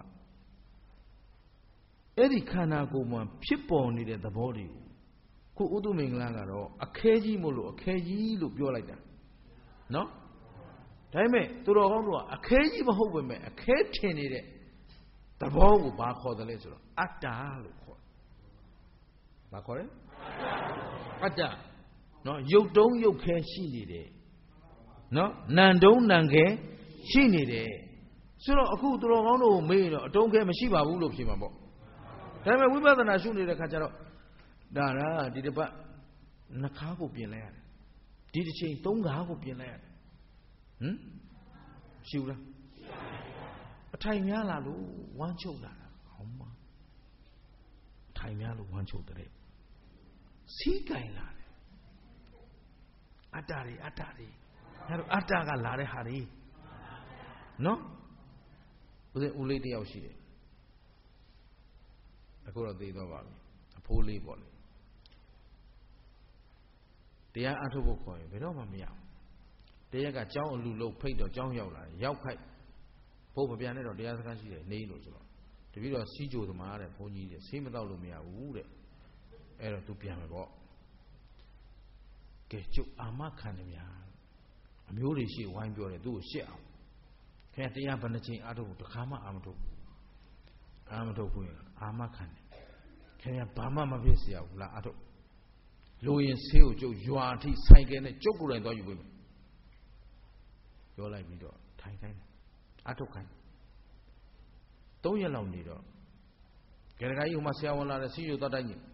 အဲ့ဒီခန္ဓာကိုယ်မှာဖြစ်ပေါ်နေတဲ့သဘောတွေကိုခုဥဒ္ဓမင်္ဂလာကတော့အခဲကြီးမို့လို့အခဲကြီးလို့ပြောလိုက်တာနော်ဒါပေမဲ့သူတော်ကောင်းတို့ကအခဲကြီးမဟုတ်ပဲမဲ့အခဲထင်နေတဲ့သဘောကိုဘာခေါ်တယ်လဲဆိုတော့အတ္တလို့ခေါ်တယ်ဘာခေါ်လဲအတ္တနော်ရုပ်တုံးရုပ်ခဲရှိနေတယ်နော်နံတုံးနံခဲရှိနေတယ်ဆိုတော့အခုသူတော်ကောင်းတို့မေးတော့အတုံးခဲမရှိပါဘူးလို့ဖြေမှာပေါ့ဒါပေမဲ့ဝိပဿနာရှုနေတဲ့ခါကျတော့ဒါလားဒီတစ်ပတ်နှခါကိုပြင်လိုက်ရတယ်ဒီတစ်ချိန်သုံးခါကိုပြင်လိုက်ရတယ်ဟမ်ရှိဘူးလားအထိုင်များလာလို့ဝမ်းချုပ်လာတာဟောမှာအထိုင်များလို့ဝမ်းချုပ်တဲ့စီးကင်လာတယ်အတ္တတွေအတ္တတွေငါတို့အတ္တကလာတဲ့ဟာတွေနော်ဦးဇင်းဦးလေးတယောက်ရှိတယ်အခုတော့သိသွားပါပြီအဖိုးလေးပေါ့လေတရားအထုတ်ဖို့ခေါ်ရင်ဘယ်တော့မှမရဘူးတရက်ကကြောင်းအလူလို့ဖိတ်တော့ကြောင်းရောက်လာတယ်ရောက်ခိုက်ဘုံမပြန်နဲ့တော့တရားစခန်းရှိတယ်နေလို့ဆိုတော့တပည့်တော်စီးကြိုသမားတဲ့ဘုန်းကြီးတဲ့ဆေးမတော့လို့မရဘူးတဲ့အဲ့တော့သူပြန်မယ်ပေါ့ကဲကျုပ်အာမခံတယ်များအမျိုးတွေရှိဝိုင်းပြောတယ်သူ့ကိုရှက်အောင်ခင်ဗျတရားဘယ်နှချိန်အထုတ်ဖို့တခါမှအာမထုတ်ဘူးအာမထုတ်ဘူးအာမခံတယ်ခင်ဗျဘာမှမဖြစ်เสียဘူးလားအထုတ်လိုရင်ဆေးကိုကျုပ်ရွာအထိဆိုင်ကဲနဲ့ကျုပ်ကိုယ်တိုင်သွားယူပေးမယ်ပြောလိုက်ပြီးတော့ထိုင်ခိုင်းတယ်အထုတ်ခိုင်းသုံးရက်လောက်နေတော့ကြရကကြီးဟိုမှာဆရာဝန်လာတယ်စီးရုံသွားတိုင်းကြီး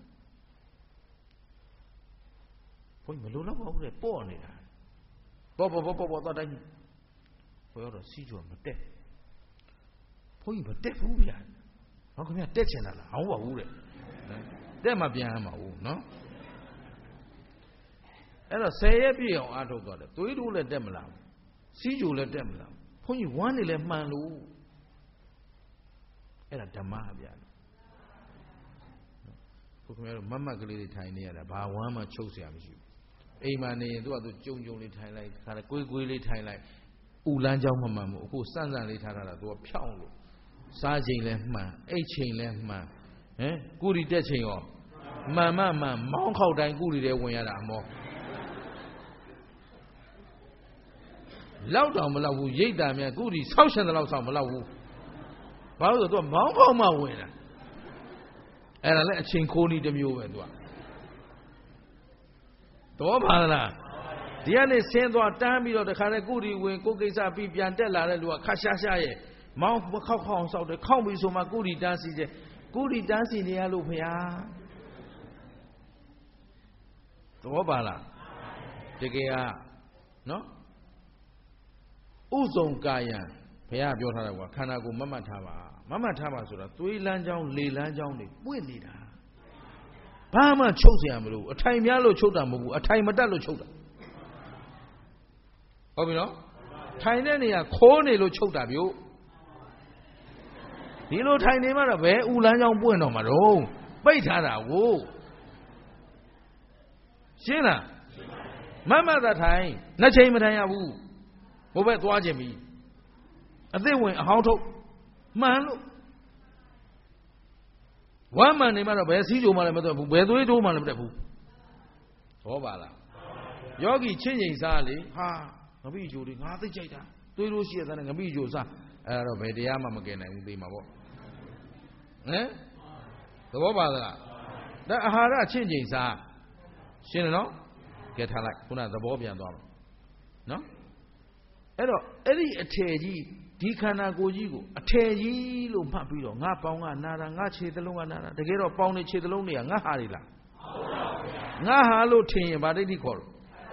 ဘုန်းကြီးမလိုတော့ပါဘူးလေပေါ့နေတာပေါ့ပေါ့ပေါ့ပေါ့ပေါ့သွားတိုင်းကြီးဘုရားတော့စီးကြောမတက်ဘုန်းကြီးမတက်ဘူးဗျာဟောခင်ဗျတက်ချင်တာလားဟောပါဘူးတဲ့တက်မှပြန်ရမှာဟုတ်နော်အဲ့တော့ဆယ်ရက်ပြည့်အောင်အားထုတ်သွားတယ်သွေးတိုးလည်းတက်မလာဘူးစီးကြိုလည်းတက်မလာဘူးဘုန်းကြီးဝမ်းနေလည်းမှန်လို့အဲ့ဒါဓမ္မဗျာခုခင်ဗျားတို့မတ်မတ်ကလေးတွေထိုင်နေရတာဘာဝမ်းမှချုပ်เสียမရှိဘူးအိမ်မှာနေရင်သူကသူကြုံကြုံလေးထိုင်လိုက်ခါလည်းကိုယ်ကိုယ်လေးထိုင်လိုက်ဥလန်းเจ้าမမှန်ဘူးအခုစန့်စန့်လေးထားတာသူကဖြောင်းလို့စားချိန်လည်းမှန်အိတ်ချိန်လည်းမှန်ဟမ်ကုရီတက်ချိန်ရောမှန်မှန်မှန်မောင်းခေါက်တိုင်းကုရီတွေဝင်ရတာအမောလောက်တော့မလောက်ဘူးရိတ်တာများကုရီဆောက်ရှင်တဲ့လောက်ဆောက်မလောက်ဘူးဘာလို့ဆိုတော့မောင်းခေါက်မှဝင်တာအဲ့ဒါလည်းအချိန်ခိုးနည်းတစ်မျိုးပဲသူကတော့ပါလားဒီကနေ့ဆင်းသွားတန်းပြီးတော့တခါနဲ့ကုရီဝင်ကိုကိစ္စပြီးပြန်တက်လာတဲ့လူကခါရှာရှာရဲ့မောင်းခောက်ခောက်အောင်ဆောက်တယ်ခောက်ပြီးဆိုမှကုရီတန်းစီတယ်ကုရီတန်းစီနေရလို့ဖရာတော့ပါလားတကယ်ကနော်ဥစုံကာယံဘုရားပြောထားတယ်ကွာခန္ဓာကိုယ်မတ်မတ်ထားပါမတ်မတ်ထားပါဆိုတာသွေးလမ်းကြောင်းလေလမ်းကြောင်းတွေပွင့်နေတာဘာမှချုပ်เสียမလို့အထိုင်များလို့ချုပ်တာမဟုတ်ဘူးအထိုင်မတက်လို့ချုပ်တာဟုတ်ပြီနော်ထိုင်တဲ့နေရာခိုးနေလို့ချုပ်တာဗျို့ဒီလိုထိုင်နေမှတော့ဘယ်ဥလမ်းကြောင်းပွင့်တော့မှာတော့ပိတ်ထားတာကိုရှင်းလားမတ်မတ်သာထိုင်နှစ်ချိန်မထိုင်ရဘူးဘိုးဘက်သွားခြင်းပြီအသက်ဝင်အဟောင်းထုတ်မှန်လို့ဝမ်းမှန်နေမှတော့ဘယ်စည်းကြိုမှလည်းမတက်ဘူးဘယ်သွေးတိုးမှလည်းမတက်ဘူးဟောပါလားယောဂီချင်းချင်းစားလေဟာငပိကြိုတွေငါသိကြိုက်တာသွေးတိုးရှိရတဲ့ငပိကြိုစားအဲ့တော့ဘယ်တရားမှမကယ်နိုင်ဘူးသိမှာပေါ့ဟမ်သဘောပါသလားဒါအာဟာရချင်းချင်းစားရှင်းတယ်နော်ကဲထားလိုက်ခုနသဘောပြန်သွားပါနော်အဲ့တော့အဲ့ဒီအထည်ကြီးဒီခန္ဓာကိုယ်ကြီးကိုအထည်ကြီးလို့မှတ်ပြီးတော့ငါပေါင်းကနာတာငါခြေသလုံးကနာတာတကယ်တော့ပေါင်းနေခြေသလုံးတွေကငါဟာတွေလားငါဟာလို့ထင်ရင်ဗာဒိဋ္ဌိခေါ်လို့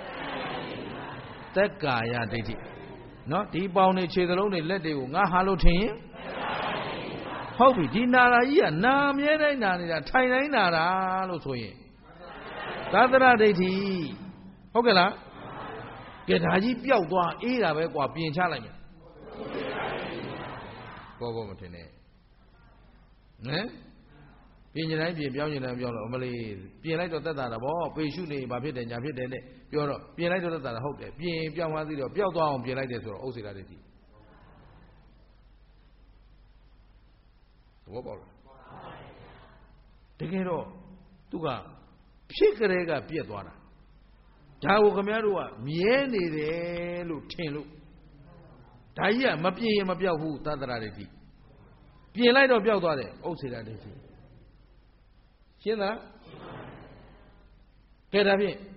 သက်ကာယဒိဋ္ဌိနော်ဒီပေါင်းနေခြေသလုံးတွေလက်တွေကိုငါဟာလို့ထင်ရင်ဟုတ်ပြီဒီနာတာကြီးကနာမြဲတိုင်းနာနေတာထိုင်တိုင်းနာတာလို့ဆိုရင်သတ္တရဒိဋ္ဌိဟုတ်ကဲ့လားကဲဒါကြီးပျောက်သွားအေးတာပဲကွာပြင်ချလိုက်မယ်ဘောဘောမထင်နဲ့ဟမ်ပြင်ကျင်တိုင်းပြင်ပြောင်းကျင်တိုင်းပြောင်းတော့အမလေးပြင်လိုက်တော့သက်သာတာဗောပေရှုနေဘာဖြစ်တယ်ညာဖြစ်တယ်နဲ့ပြောတော့ပြင်လိုက်တော့သက်သာတာဟုတ်တယ်ပြင်ပြောင်းသွားသေးတော့ပျောက်သွားအောင်ပြင်လိုက်တယ်ဆိုတော့ဥစ္စေတာဒိဋ္ဌိဘောပေါက်လားတကယ်တော့သူကဖြစ်ကြတဲ့ကပြက်သွားတာဒါကိုခင်ဗျားတို့ကမြဲနေတယ်လို့ထင်လို့ဒါကြီးကမပြင်းရင်မပြောက်ဘူးသတ္တရာဒိဋ္ဌိပြင်လိုက်တော့ပြောက်သွားတယ်ဥစ္စေတာဒိဋ္ဌိရှင်းလားကဲဒါဖြင့်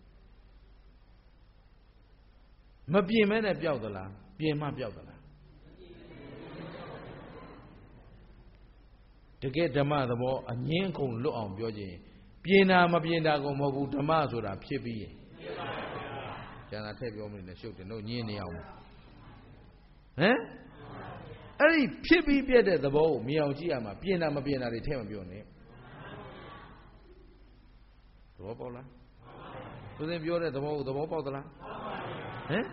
မပြင်မဲနဲ့ပြောက်သလားပြင်မှပြောက်သလားတကယ်ဓမ္မသဘောအငင်းကုန်လွတ်အောင်ပြောခြင်းပြင်တာမပြင်တာကိုမဟုတ်ဘူးဓမ္မဆိုတာဖြစ်ပြီးရင်ကျန်တာထည့်ပြောမနေနဲ့ရှုပ်တယ်တို့ညင်းနေအောင်ဟမ်အဲ့ဒီဖြစ်ပြီးပြည့်တဲ့သဘောကိုမြင်အောင်ကြည့်ရမှာပြင်တာမပြင်တာတွေထည့်မပြောနဲ့သဘောပေါက်လားသူစင်ပြောတဲ့သဘောကိုသဘောပေါက်သလားဟမ်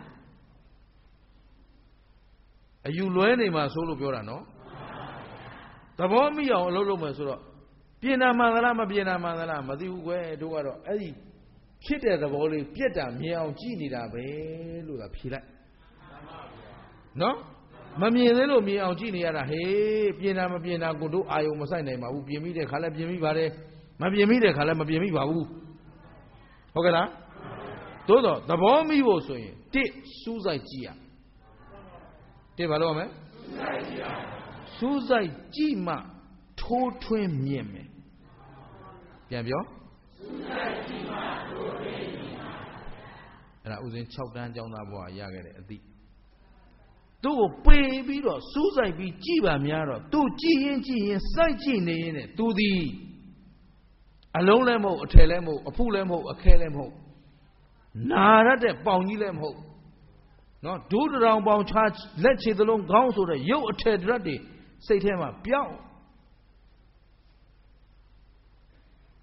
အယူလွဲနေမှာဆိုလို့ပြောတာနော်သဘောမိအောင်အလုပ်လုပ်မယ်ဆိုတော့ပြင်တာမှန်သလားမပြင်တာမှန်သလားမသိဘူးကွယ်တို့ကတော့အဲ့ဒီဖြစ်တဲ့သဘောလေးပြက်တာမြင်အောင်ကြည့်နေတာပဲလို့သာဖြေလိုက်နော်မမြင်သေးလို့မြင်အောင်ကြည့်နေရတာဟေးပြင်တာမပြင်တာကိုတို့အာယုံမဆိုင်နိုင်ပါဘူးပြင်မိတဲ့ခါလဲပြင်မိပါတယ်မပြင်မိတဲ့ခါလဲမပြင်မိပါဘူးဟုတ်ကဲ့လားသို့တော့သဘောမိဖို့ဆိုရင်တစ်စူးစိုက်ကြည့်ရတစ်ဘာလို့ရမလဲစူးစိုက်ကြည့်မှထိုးထွင်းမြင်မယ်ပြန်ပြောစူးစိုက်ကြည့်မှထိုးထွင်းမြင်ပါအဲ့ဒါဥစဉ်၆တန်းကျောင်းသားဘဝရခဲ့တဲ့အသည့်သူ့ကိုပေပြီးတော့စူးစိုက်ပြီးကြည့်ပါများတော့သူကြည့်ရင်ကြည့်ရင်စိုက်ကြည့်နေရင်နဲ့သူသည်အလုံးလည်းမဟုတ်အထည်လည်းမဟုတ်အဖုလည်းမဟုတ်အခဲလည်းမဟုတ်နာရတဲ့ပေါင်ကြီးလည်းမဟုတ်နော်ဒုတရောင်ပေါင်ချလက်ခြေသလုံးခေါင်းဆိုတဲ့ရုပ်အထည်ဓာတ်တွေစိတ်ထဲမှာပြောင်း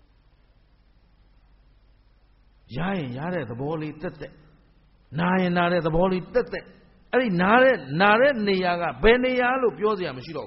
Yain Yare the Boli Tete Nayan Nare the Boli Tete Ari Nare Nare Niaga Benialu Piosia Machiro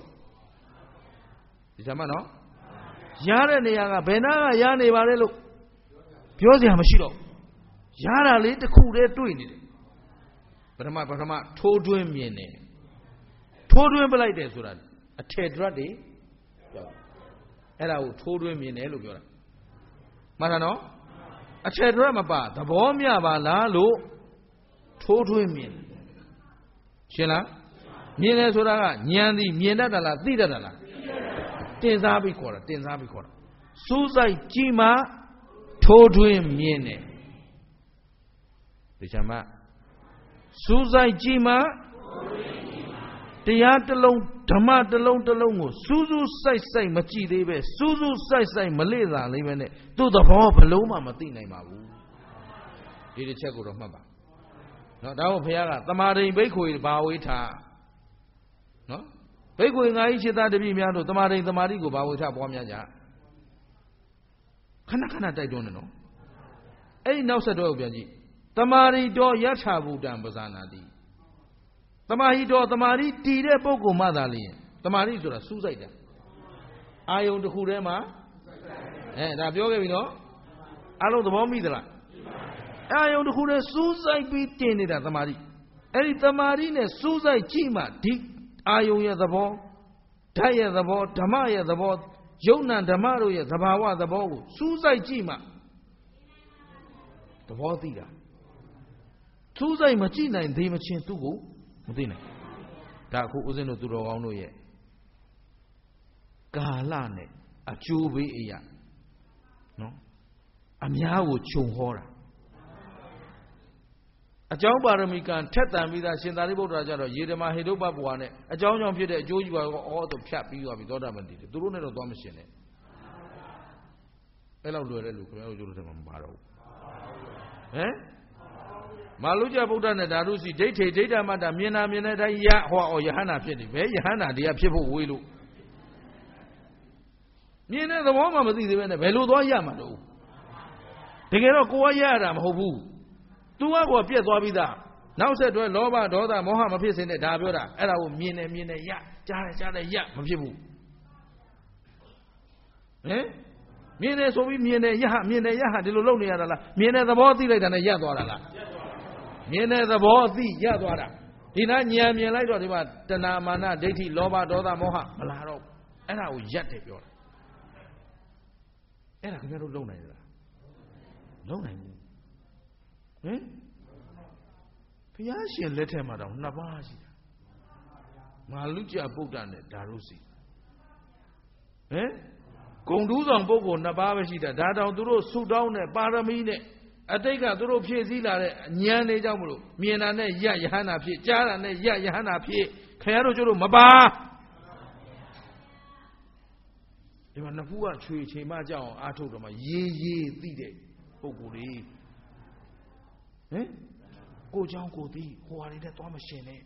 Jamano Yare Niaga Benaga Yani Varelu Piosia Machiro Yara lit the cool day doing it. But my Brahma told him Yene told him like this a tedra day. And I told him in Elugura. Marano? A chedramaba, the bomia bala lo told him in. Shella? Nina Suraga, Nyandi, Mienadala, Didala. Tenzabi Kora, Tenzabi Kora. Susai Jima told him Miene. Bichama Susai Jima Tiatalong. Dhamma talong talong Suzu sai sai machi debe Suzu sai sai maleza limene to the ball paloma matina mabu. Did it check with Maba? No, that was Piaga, the Mari Bakery Bawita. No? Bakery Naishita de Bimiano, the Mari the Marigo Bawita Bomyaja. Kanakana, I don't know. Ain't no said Obiaji. The Mari do Yachabu Dambazanadi. Tamahi do Tamari, Tide Boko Madali. Tamari to the suicide. I own the Hurema. And I've you know. I know the bomb either. I own the Hure suicide be tainted at Tamari. Any Tamarine, suicide Chima, Dick, I own the ball. Taya the ball, Tamaya the ball, Jonah Damaru, the Bawa the ball, suicide Chima. The ball theater. Suicide Machina and the machine to go. Mudine. Taku Uzino to Rovano ye. Galane, a chubi ya. No? Amiawu chunhora. A John Baramican, Teta Vida, Sindaribo Raja, Yedema Hedoba Buane, a John of Pita, Joy, all the chap you have got up and did. The Rune of Domicile. Hello, do a look, I'll do them borrow. Eh? Maluja Buddha Darusi, data, data, Madame Mina Mina, Yahwa or Yahana Pity, where Yahana, the people will. Mina the woman with the Veludo Yamado. Together, Koyam Hobu. Two hour Piet Wabida. Now said to a Loba, daughter, Mohammed Pies in the Dabura, and I will mean a mean a ya, Jara Jara ya, Majibu. Eh? Mina so we mean a ya, mean a ya, the Lolonia, mean the body than a Yadora. Miene the body, Yadwara. Dina Yam Yelai, Tana Mana, Dati, Loba, Doda, Moha, Malaro, and I will jet it. And I can never loan it. Loan it. Eh? Piashi let him out, Nabazi. Maluja Buddha, Darusi. Eh? Konduzan Bogo, Nabashi, Dada, Duro, Sudan, Paramine. I take a drop Zila, Nyane Jamuru, Mianane, Yahana P, Jarane, Yahana P, Kayaro Maba. If a Nafua tree, Chimaja, I told them, ye ye thee, Oguri. Eh? Go down, go thee, who are in the Thomas Shane.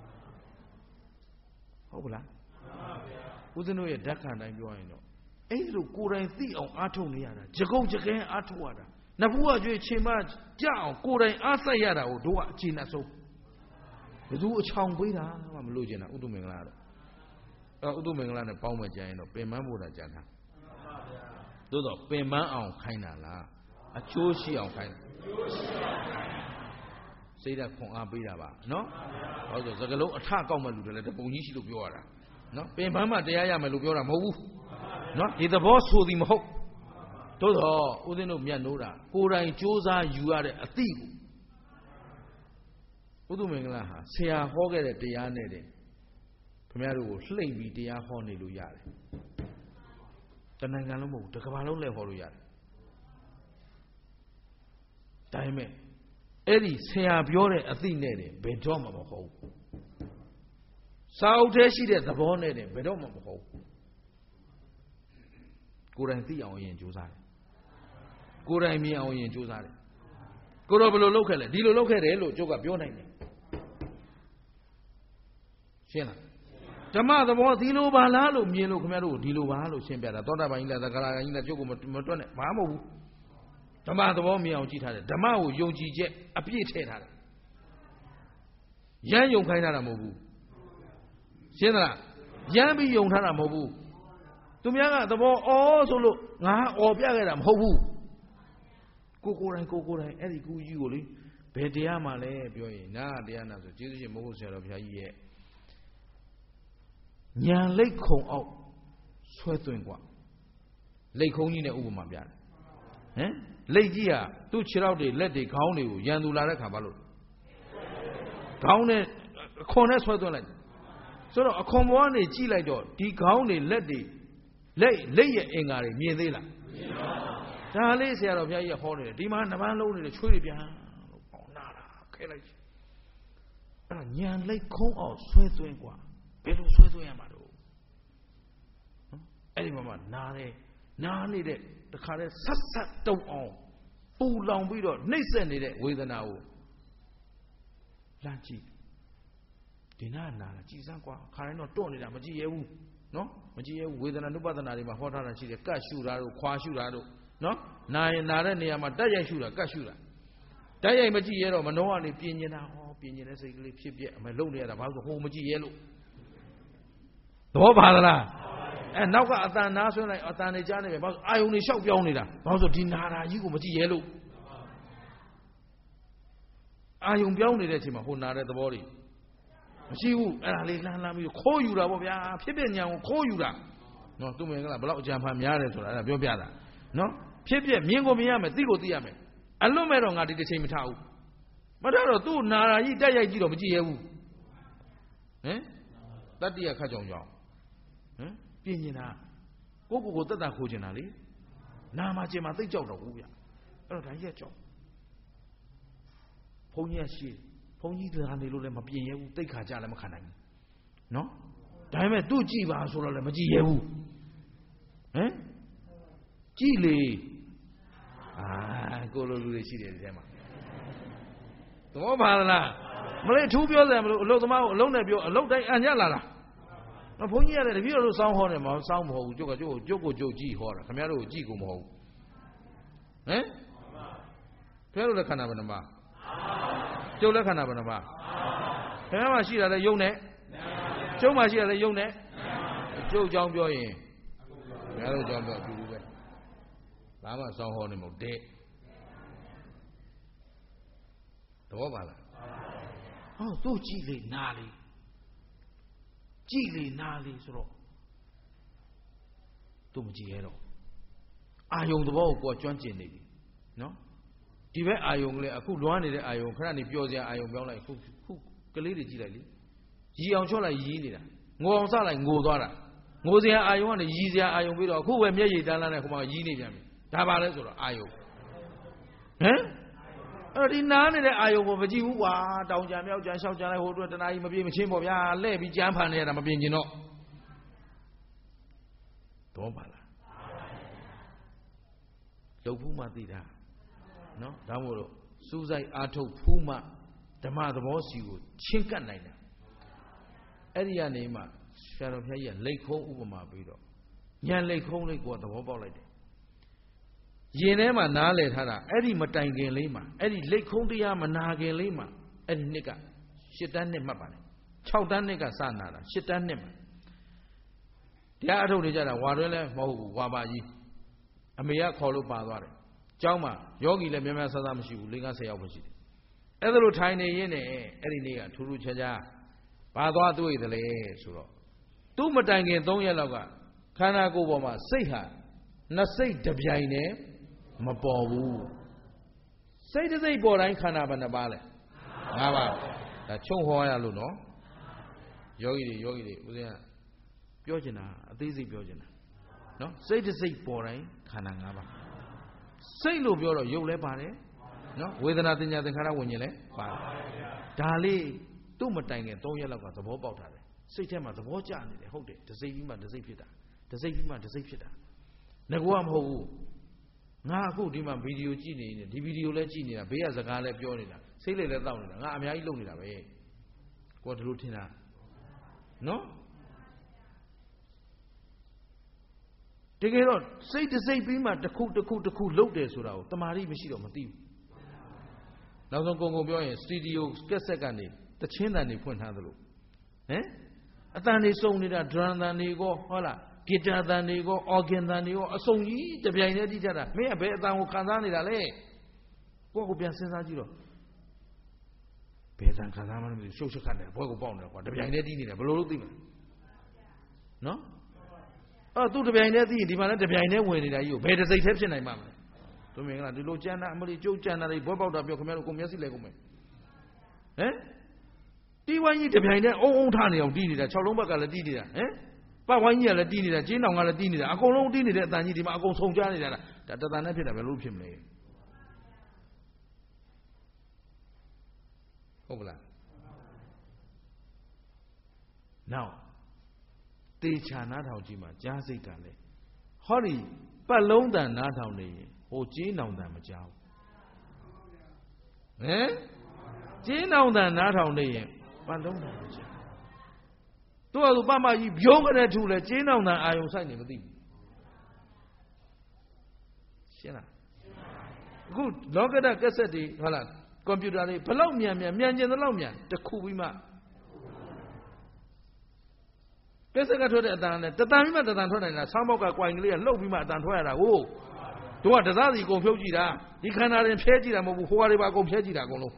Hola. Wouldn't know a duck and I know. Ain't no good and thee on Atoniana, Jago Jagan Atuada. Nabua Chima, Jao, Kure, Asayara, or Dua China so. The do a chong wina, I'm losing a Udumingla. Udumingla, a Palma Jano, Pemamura Jana. Dodo, Pema on Kainala, a Choshi on Kain. Say that from Abidaba, no? Although Zagalo attack on Maluda, the Bonishi Lubiora. No, Pemama de Ayama Lubiora Movu. No, he's the boss who the Moho. Todo, Udino Mianura, Kura in Josa, you are a thief. Udumingla, say a hogger at the Yanede. Primero, slave the Ahoni Luyare. The Nangalamu, the Cavallo Lehoria. Time. Eddie, say a Biore, a thin nede, Bedoma Ho. South Eshi, the Bonnet, Bedoma Ho. Kuranti on Josai. Kurami on Josai. Kurabolo local, Dilo local, Joga Bione. Shena. Tama the more Dilo Balalo, Mielo Camero, Dilo Balo, Sempera, Dona Baila, the Gala in the Jogo Matone, Mamu. ဓမ္မသဘောမြင်အောင်ကြည့်ထားတယ်ဓမ္မကိုယုံကြည်ချက်အပြည့်ထည့်ထားတယ်ရမ်းယုံခိုင်းတာမဟုတ်ဘူးရှင်းသလားရမ်းပြီးယုံထားတာမဟုတ်ဘူးသူများကသဘောအော်ဆိုလို့ငါအော်ပြခဲ့တာမဟုတ်ဘူးကိုကိုယ်တိုင်ကိုကိုယ်တိုင်အဲ့ဒီကူကြီးကိုလေဘယ်တရားမှလဲပြောရင်နာတရားနာဆိုကျေးဇူးရှင်မဟုတ်ဆရာတော်ဘုရားကြီးရဲ့ညာလိတ်ခုံအောက်ဆွဲသွင်းกว่าလိတ်ခုံကြီးနဲ့ဥပမာပြတယ်ဟမ်လိတ်ကြီးဟာသူ့ခြေထောက်တွေလက်တွေခေါင်းတွေကိုရန်သူလာတဲ့ခါဘာလို့ခေါင်းနဲ့အခွန်နဲ့ဆွဲသွင်းလိုက်ဆိုတော့အခွန်ဘွားနေကြည့်လိုက်တော့ဒီခေါင်းတွေလက်တွေလက်လက်ရဲ့အင်္ဂါတွေမြင်သေးလားမြင်ပါဘူးဒါလေးဆရာတော်ဘုရားကြီးကဟောနေတယ်ဒီမှာနှပန်းလုံးနေတယ်ချွေးတွေပြန်လို့ပေါနာတာခဲလိုက်အဲ့ဒါညံလိတ်ခုံးအောင်ဆွဲသွင်းกว่าဘယ်လိုဆွဲသွင်းရမှာတော့နော်အဲ့ဒီမှာမှနားတယ်နားနေတဲ့တခါတည်းဆက်ဆက်တုံအောင်ပူလောင်ပြီးတော့နှိမ့်ဆက်နေတဲ့ဝေဒနာကိုလမ်းကြည့်ဒီနာနာကြည်စမ်းกว่าခါတိုင်းတော့တွန့်နေတာမကြည့်ရဘူးနော်မကြည့်ရဘူးဝေဒနာနုပဒနာတွေမှာဟောထားတာရှိတယ်ကတ်ရှုတာတို့ခွာရှုတာတို့နော်နာရင်နာတဲ့နေရာမှာတက်ရိုက်ရှုတာကတ်ရှုတာတက်ရိုက်မကြည့်ရတော့မနှောကနေပြင်နေတာဟောပြင်နေတဲ့စိတ်ကလေးဖြစ်ပြက်အမေလုံနေရတာဘာလို့ဟိုမကြည့်ရလို့သဘောပါသလားအဲနောက်ကအတန်နာဆွဲလိုက်အတန်နေကြားနေပဲဘာလို့အာယုန်တွေလျှောက်ပြောင်းနေတာဘာလို့ဆိုဒီနာတာကြီးကိုမကြည့်ရလို့အာယုန်ပြောင်းနေတဲ့အချိန်မှာဟိုနာတဲ့သဘောတွေမရှိဘူးအဲ့ဒါလေးလှမ်းလှမ်းပြီးခိုးယူတာပေါ့ဗျာဖြစ်ဖြစ်ညာကိုခိုးယူတာနော်သူမင်္ဂလာဘလောက်အကြံဖန်များတယ်ဆိုတာအဲ့ဒါပြောပြတာနော်ဖြစ်ဖြစ်မြင်ကိုမြင်ရမယ်သိကိုသိရမယ်အလွတ်မဲ့တော့ငါဒီတစ်ချိန်မထားဘူးမထားတော့သူ့နာရာကြီးတက်ရိုက်ကြည့်တော့မကြည့်ရဘူးဟမ်တတ္တိယခတ်ကြောင်ကြောင်ဟမ်ပြင်နေတာကိုကိုကိုတက်တာခိုးကျင်တာလေနာမှာကျင်မှာသိကြောက်တော့ဘူးဗျအဲ့တော့ဒါကြီးကကြောက်ဘုန်းကြီးကရှိဘုန်းကြီးတရားနေလို့လည်းမပြင်ရဘူးတိတ်ခါကြလည်းမခံနိုင်ဘူးနော်ဒါပေမဲ့သူ့ကြည့်ပါဆိုတော့လည်းမကြည့်ရဘူးဟမ်ကြည့်လေအာကိုလိုလူတွေရှိတယ်ဒီထဲမှာသဘောပါလားမလေးထူးပြောစရာမလိုအလုတ်သမားကိုအလုံးနဲ့ပြောအလုတ်တိုင်းအညက်လာလားဘုန်းကြီးရတယ်တပည့်တော်တို့စောင်းဟောတယ်မစောင်းမဟုတ်ဘူးကျုပ်ကကျုပ်ကိုကျုပ်ကိုကျုပ်ကြည့်ဟောတာခင်ဗျားတို့ကိုကြည့်ကိုမဟုတ်ဘူးဟမ်ခင်ဗျားတို့လည်းခန္ဓာဘယ်နှပါကျုပ်လည်းခန္ဓာဘယ်နှပါခင်ဗျားမှရှိတာလည်းယုံနဲ့ကျုပ်မှရှိတာလည်းယုံနဲ့ကျုပ်ကြောင်းပြောရင်ခင်ဗျားတို့ကြောင်းပြောအတူတူပဲဘာမှစောင်းဟောနေမဟုတ်တဲ့သဘောပါလားဟောသူ့ကြည့်လေနားလေကြည့်လေနားလေဆိုတော့သူမကြည့်ရတော့အာယုံသဘောကိုကိုယ်ကျွမ်းကျင်နေပြီနော်ဒီဘက်အာယုံကလေးအခုလွမ်းနေတဲ့အာယုံခဏနေပျော်စရာအာယုံပြောင်းလိုက်ခုခုကလေးတွေကြည့်လိုက်လေရီအောင်ချော့လိုက်ရီးနေတာငိုအောင်စလိုက်ငိုသွားတာငိုစရာအာယုံကနေရီစရာအာယုံပြီးတော့အခုပဲမျက်ရည်တန်းလန်းနဲ့ခုမှရီးနေပြန်ပြီဒါပါလဲဆိုတော့အာယုံဟမ်အဲ့ဒီနားနေတဲ့အာယုံကိုမကြည့်ဘူးကွာတောင်ကြံမြောက်ကြံလျှောက်ကြံလိုက်ဟိုအတွက်တနာကြီးမပြေမချင်းပေါ့ဗျာလဲ့ပြီးကြမ်းဖန်နေရတာမပြင်ကျင်တော့တော့ပါလားလုံဖူးမှသိတာနော်ဒါမို့လို့စူးစိုက်အားထုတ်ဖူးမှဓမ္မသဘောစီကိုချင်းကပ်နိုင်တယ်အဲ့ဒီကနေမှဆရာတော်ဘုရားကြီးကလိတ်ခုံးဥပမာပြီးတော့ညံလိတ်ခုံးလေးကိုသဘောပေါက်လိုက်တယ်ရင်ထဲမှာနားလည်ထားတာအဲ့ဒီမတိုင်ခင်လေးမှာအဲ့ဒီလိတ်ခုံးတရားမနာခင်လေးမှာအဲ့ဒီနှစ်ကရှစ်တန်းနှစ်မှတ်ပါလေခြောက်တန်းနှစ်ကစနာတာရှစ်တန်းနှစ်မှာတရားအထုတ်နေကြတာဝါတွင်းလဲမဟုတ်ဘူးဝါပါကြီးအမေကခေါ်လို့ပါသွားတယ်ကျောင်းမှာယောဂီလည်းများများဆဆမရှိဘူးလေးငါးဆယ်ယောက်ပဲရှိတယ်အဲ့ဒါလိုထိုင်နေရင်းနဲ့အဲ့ဒီနေ့ကထူးထူးခြားခြားဘာသွားတွေ့သလဲဆိုတော့သူ့မတိုင်ခင်သုံးရက်လောက်ကခန္ဓာကိုယ်ပေါ်မှာစိတ်ဟာနှစ်စိတ်တစ်ပြိုင်နဲ့မပေါ်ဘူးစိတ်တစ်စိတ်ပေါ်တိုင်းခန္ဓာဘယ်နှပါလဲငါးပါးဒါချုံဟောရလို့နော်ယောဂီတွေယောဂီတွေဦးဇင်းကပြောချင်တာအသေးစိတ်ပြောချင်တာနော်စိတ်တစ်စိတ်ပေါ်တိုင်းခန္ဓာငါးပါးစိတ်လို့ပြောတော့ရုပ်လည်းပါတယ်နော်ဝေဒနာသင်ညာသင်္ခါရဝิญဉ်လည်းပါတယ်ဒါလေးသူ့မတိုင်ခင်သုံးရက်လောက်ကသဘောပေါက်တာတယ်စိတ်ထဲမှာသဘောကျနေတယ်ဟုတ်တယ်တစ်စိတ်ပြီးမှတစ်စိတ်ဖြစ်တာတစ်စိတ်ပြီးမှတစ်စိတ်ဖြစ်တာငါကမဟုတ်ဘူးငါအခုဒီမှာဗီဒီယိုကြည့်နေနေဒီဗီဒီယိုလည်းကြည့်နေတာဘေးကစကားလည်းပြောနေတာစိတ်လေးလည်းတောက်နေတာငါအများကြီးလုပ်နေတာပဲကိုယ်ဒီလိုထင်တာနော်တကယ်တော့စိတ်တစ်စိတ်ပြီးမှတစ်ခုတစ်ခုတစ်ခုလှုပ်တယ်ဆိုတာကိုတမာရီမရှိတော့မသိဘူးနောက်ဆုံးကုန်ကုန်ပြောရင်စတူဒီယိုကက်ဆက်ကနေတချင်းတန်တွေဖွင့်ထားသလိုဟမ်အတန်တွေစုံနေတာဒရမ်တန်တွေကောဟုတ်လားဂီတာတန်တွေကောအော်ဂင်တန်တွေကောအစုံကြီးတပြိုင်တည်းတိကျတာမင်းကဘယ်အတန်ကိုခံစားနေတာလဲကိုယ့်ကိုပြန်စဉ်းစားကြည့်တော့ဘယ်တန်ခံစားမှမသိရှုပ်ရှက်ခတ်နေဘွဲကိုပေါက်နေတာကွာတပြိုင်တည်းတီးနေတယ်ဘယ်လိုလုပ်သိမလဲနော်အော်သူတပြိုင်တည်းသိရင်ဒီမှာလည်းတပြိုင်တည်းဝင်နေတာကြီးကိုဘယ်တစ်စိတ်တည်းဖြစ်နိုင်မှာမလဲသူမင်္ဂလာဒီလိုကြမ်းတာအမလီကျုပ်ကြမ်းတာတွေဘွဲပေါက်တာပြောခင်ဗျားတို့ကိုမျက်စိလဲကုန်မယ်ဟမ်တီးဝိုင်းကြီးတပြိုင်တည်းအုံအုံထနေအောင်တီးနေတာ၆လုံးဘက်ကလည်းတီးနေတာဟမ်ပတ်ဝိုင်းကြီးကလည်းတီးနေတာကျင်းတောင်ကလည်းတီးနေတာအကုန်လုံးတီးနေတဲ့အတန်ကြီးဒီမှာအကုန်ဆုံကြနေတာဒါတတန်နဲ့ဖြစ်တာဘယ်လိုဖြစ်မလဲဟုတ်ပလားနောက်တေချာနားထောင်ကြည့်မှာကြားစိတ်ကလည်းဟောဒီပတ်လုံးတန်နားထောင်နေရင်ဟိုကျင်းတောင်တန်မကြောက်ဟမ်ကျင်းတောင်တန်နားထောင်နေရင်ပတ်လုံးတန်မကြောက်သူ့အတူပမကြီးပြုံးကြတဲ့ထူလဲကျင်းတောင်တန်အာယုံဆိုင်နေမသိဘူးရှင်းလားအခုလောကဒကက်ဆက်တွေဟုတ်လားကွန်ပျူတာတွေဘလောက်မြန်မြန်မြန်ကျင်သလောက်မြန်တစ်ခုပြီးမှကက်ဆက်ကထွက်တဲ့အတန်နဲ့တတန်ပြီးမှတတန်ထွက်နိုင်တာဆောင်းပေါက်ကကွိုင်ကလေးကလှုပ်ပြီးမှအတန်ထွက်ရတာကိုတို့ကတစားစီကုန်ဖြုတ်ကြည့်တာဒီခန္ဓာရင်ဖျဲကြည့်တာမဟုတ်ဘူးဟိုဟာတွေပါအကုန်ဖျဲကြည့်တာအကုန်လုံး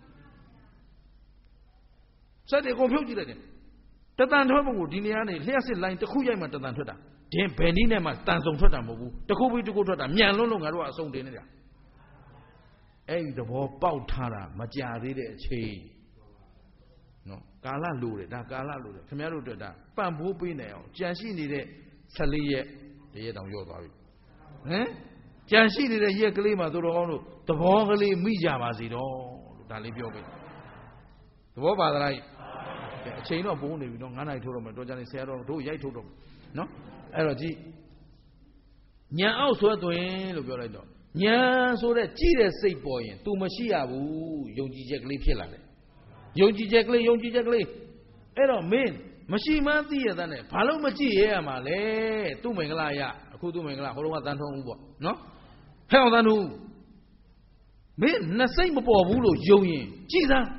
စက်တွေကုန်ဖြုတ်ကြည့်လိုက်တယ်တတန်ထွက်ဖို့ကိုဒီနေရာနေလျှက်စစ်လိုင်းတစ်ခုရိုက်မှတတန်ထွက်တာဒင်းဘယ်နည်းနဲ့မှတန်စုံထွက်တာမဟုတ်ဘူးတစ်ခုပြီးတစ်ခုထွက်တာမြန်လုံးလုံးငါတို့ကအစုံတင်နေတာအဲ့ဒီသဘောပေါက်ထားတာမကြသေးတဲ့အချိန်နော်ကာလလိုတယ်ဒါကာလလိုတယ်ခင်ဗျားတို့အတွက်ဒါပံ့ပိုးပေးနိုင်အောင်ကြံရှိနေတဲ့၁၄ရက်တရက်တောင်ရော့သွားပြီဟမ်ကြံရှိနေတဲ့ရက်ကလေးမှာသူတော်ကောင်းတို့သဘောကလေးမိကြပါစေတော့လို့ဒါလေးပြောပေးသဘောပါသလားအချိန်တော့ပုံနေပြီနော်ငါးနာရီထိုးတော့မယ်တော့ကြနေဆရာတော်တို့ရိုက်ထုတ်တော့နော်အဲ့တော့ကြည့်ညံအောက်ဆွဲသွင်းလို့ပြောလိုက်တော့ညာဆိုတဲ့ကြည့်တဲ့စိတ်ပေါ်ရင် तू မရှိရဘူးယုံကြည်ချက်ကလေးဖြစ်လာတယ်ယုံကြည်ချက်ကလေးယုံကြည်ချက်ကလေးအဲ့တော့မင်းမရှိမှန်းသိရတဲ့နဲ့ဘာလို့မကြည့်ရရမှာလဲသူ့မင်္ဂလာရအခုသူ့မင်္ဂလာဟိုတုန်းကတန်ထုံးဦးပေါ့နော်ဟဲ့အောင်တန်ထုံးမင်းနှစ်စိတ်မပေါ်ဘူးလို့ယုံရင်ကြည့်စမ်း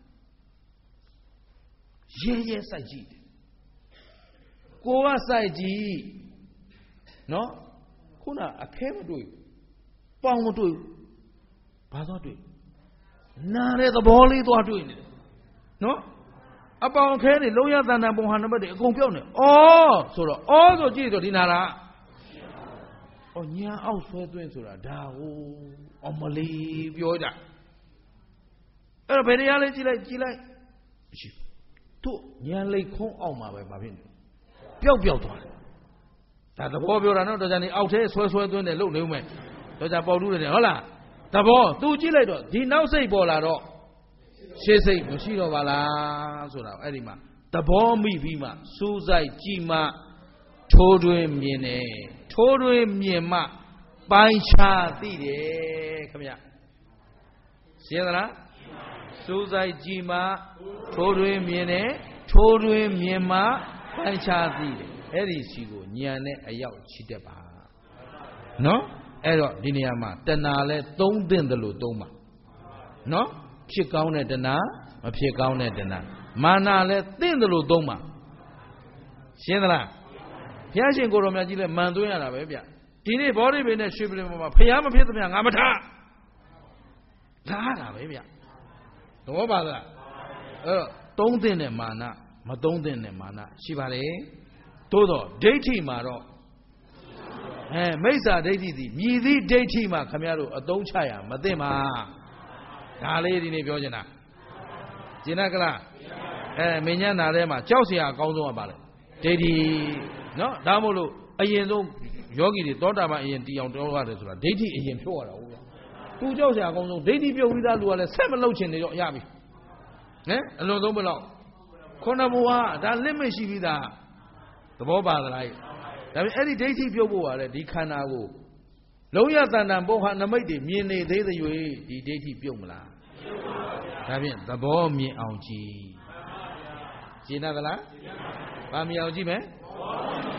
ရဲရဲစိုက်ကြည့်ကိုကစိုက်ကြည့်နော်ခုနအခဲမတွေ့ပေါင်းမတွေ့ဘာသွားတွေ့နားတဲ့သဘောလေးသွားတွေ့နေတယ်နော်အပေါင်းခဲနေလုံးရတန်တန်ပုံဟာနံပါတ်တွေအကုန်ပြောင်းနေဩဆိုတော့ဩဆိုကြည့်ဆိုဒီနာလားဩညာအောက်ဆွဲသွင်းဆိုတာဒါဟိုအမလီပြောကြအဲ့တော့ဘယ်တရားလေးကြည့်လိုက်ကြည့်လိုက်ရှိတို့ညာလိတ်ခုံးအောက်မှာပဲဘာဖြစ်နေပျောက်ပျောက်သွားတယ်ဒါသဘောပြောတာနော်တော်ကြနေအောက်ထဲဆွဲဆွဲသွင်းတယ်လို့နေဦးမယ်တော့ကြပေါ်တူးတယ်ဟုတ်လားသဘောသူကြည့်လိုက်တော့ဒီနောက်စိတ်ပေါ်လာတော့ရှေ့စိတ်မရှိတော့ပါလားဆိုတာအဲ့ဒီမှာသဘောမိပြီးမှစူးစိုက်ကြည့်မှထိုးတွင်မြင်တယ်ထိုးတွင်မြင်မှပိုင်းခြားသိတယ်ခင်ဗျရှင်းသလားစူးစိုက်ကြည့်မှထိုးတွင်မြင်တယ်ထိုးတွင်မြင်မှပိုင်းခြားသိတယ်အဲ့ဒီစီကိုဉာဏ်နဲ့အရောက်ရှိတတ်ပါနော်အဲ့တော့ဒီနေရာမှာတဏှာလဲသုံးသင့်တယ်လို့သုံးပါနော်ဖြစ်ကောင်းတဲ့တဏှာမဖြစ်ကောင်းတဲ့တဏှာမာနလဲသင့်တယ်လို့သုံးပါရှင်းသလားဘုရားရှင်ကိုတော်မြတ်ကြီးလဲမန်သွင်းရတာပဲဗျဒီနေ့ဘောဓိပင်နဲ့ရွှေပြည်မှာဘုရားမဖြစ်သမျှငါမထားလာတာပဲဗျသဘောပါလားအဲ့တော့သုံးသင့်တဲ့မာနမသုံးသင့်တဲ့မာနရှိပါလေသို့တော့ဒိဋ္ဌိမှာတော့အဲမိစ္ဆာဒိဋ္ဌိသည်မြည်သည့်ဒိဋ္ဌိမှာခမရတို့အသုံးချရမသိမှာဒါလေးဒီနေ့ပြောချင်တာကျင်နာကလားအဲမင်းညနာထဲမှာကြောက်เสียအကောင်းဆုံးကပါလေဒိဋ္ဌိနော်ဒါမို့လို့အရင်ဆုံးယောဂီတွေသောတာပန်အရင်တီအောင်တောင်းရတယ်ဆိုတာဒိဋ္ဌိအရင်ဖြုတ်ရတာဟုတ်လားသူကြောက်เสียအကောင်းဆုံးဒိဋ္ဌိပြုတ်ပြီးသားလူကလည်းဆက်မလုပ်ချင်နေတော့ရပြီဟမ်အလွန်ဆုံးဘယ်လောက်ခုနဘဝဒါလက်မရှိပြီးသားသဘောပါသလားဒါပေမဲ့အဲ့ဒီဒိဋ္ဌိပြုတ်ဖို့ရတယ်ဒီခန္ဓာကိုလုံးရတန်တန်ပုခါနမိတ်တွေမြင်နေသေးသေး၍ဒီဒိဋ္ဌိပြုတ်မလားဒါဖြင့်သဘောမြင်အောင်ကြည့်ရှင်းသလားဗာမြင်အောင်ကြည့်မယ်သ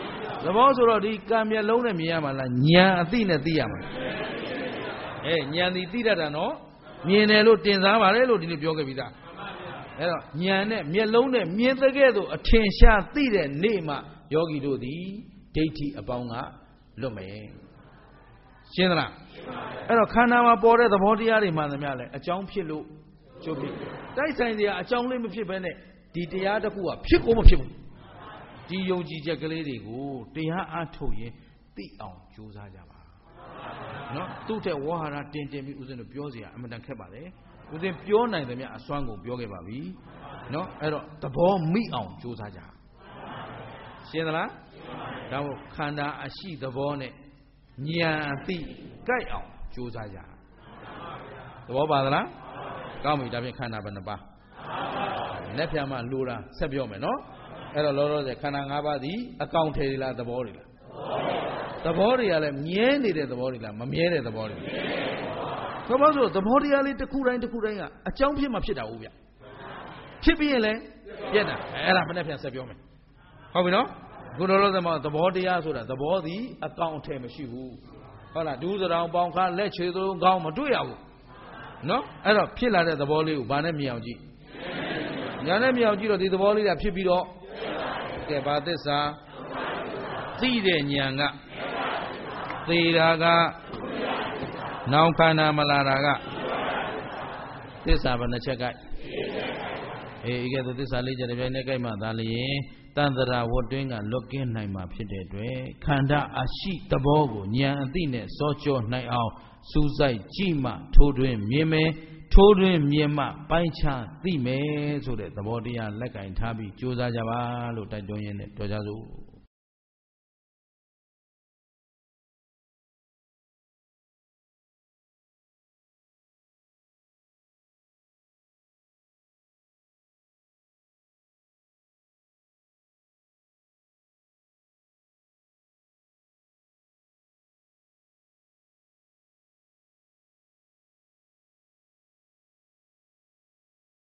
သဘောဆိုတော့ဒီကံမျက်လုံးနဲ့မြင်ရမှာလားဉာဏ်အသိနဲ့သိရမှာအဲဉာဏ်ဒီသိတတ်တာနော်မြင်တယ်လို့တင်စားပါလေလို့ဒီနေ့ပြောခဲ့ပြီးသားအဲ့တော့ဉာဏ်နဲ့မျက်လုံးနဲ့မြင်တဲ့ကဲ့သို့အထင်ရှားသိတဲ့နေ့မှယောဂီတို့သည်ဒိဋ္ဌိအပေါင်းကလွတ်မယ်ရှင်းသလားအဲ့တော့ခန္ဓာမှာပေါ်တဲ့သဘောတရားတွေမှန်သမျှလဲအကြောင်းဖြစ်လို့ကျိုးဖြစ်တိုက်ဆိုင်စရာအကြောင်းလေးမဖြစ်ဘဲနဲ့ဒီတရားတစ်ခုကဖြစ်ကိုမဖြစ်ဘူးဒီယုံကြည်ချက်ကလေးတွေကိုတရားအားထုတ်ရင်သိအောင်ကြိုးစားကြပါနော်သူ့တဲ့ဝါဟာရတင်တင်ပြီးဦးဇင်းတို့ပြောစရာအမှန်တန်ခက်ပါလေဦးဇင်းပြောနိုင်တယ်မြအစွမ်းကုန်ပြောခဲ့ပါပြီနော်အဲ့တော့သဘောမိအောင်ကြိုးစားကြရှင်းသလားဒါမို့ခန္ဓာအရှိသဘောနဲ့ဉာဏ်အသိကြိုက်အောင်ကြိုးစားကြသဘောပါသလားကောင်းပြီဒါဖြင့်ခန္ဓာဘယ်နှပါးလက်ဖြာမှလိုတာဆက်ပြောမယ်နော်အဲ့တော့လောလောဆယ်ခန္ဓာ၅ပါးသည်အကောင်ထည်တွေလားသဘောတွေလားသဘောတွေကလည်းမြဲနေတဲ့သဘောတွေလားမမြဲတဲ့သဘောတွေသဘောဆိုသဘောတရားလေးတစ်ခုတိုင်းတစ်ခုတိုင်းကအကြောင်းဖြစ်မှဖြစ်တာဟုတ်ဗျဖြစ်ပြီးရင်လည်းပြက်တာအဲ့ဒါမနေ့ပြန်ဆက်ပြောမယ်ဟုတ်ပြီနော်ခုလောလောဆယ်မှာသဘောတရားဆိုတာသဘောသည်အကောင်ထည်မရှိဘူးဟုတ်လားဒူးစတောင်ပေါင်ခါလက်ချေသုံးကောင်းမတွေ့ရဘူးနော်အဲ့တော့ဖြစ်လာတဲ့သဘောလေးကိုဘာနဲ့မြင်အောင်ကြည့်ညာနဲ့မြင်အောင်ကြည့်တော့ဒီသဘောလေးကဖြစ်ပြီးတော့ကဲဘာသစ္စာသိတဲ့ဉာဏ်ကသေတာကနောင်ခန္ဓာမလာတာကသစ္စာဘယ်နှချက်ကဲအေးဤကဲ့သို့သစ္စာလေးချက်တစ်ပြိုင်တည်းကြိုက်မှသာလျင်တန်တရာဝတ်တွင်းကလွတ်ကင်းနိုင်မှာဖြစ်တဲ့အတွက်ခန္ဓာအရှိသဘောကိုဉာဏ်အသိနဲ့စောကြောနိုင်အောင်စူးစိုက်ကြည့်မှထိုးတွင်မြင်မယ်ထိုးတွင်မြင်မှပိုင်းခြားသိမယ်ဆိုတဲ့သဘောတရားလက်ကင်ထားပြီးကြိုးစားကြပါလို့တိုက်တွန်းရင်းနဲ့တော်ကြစို့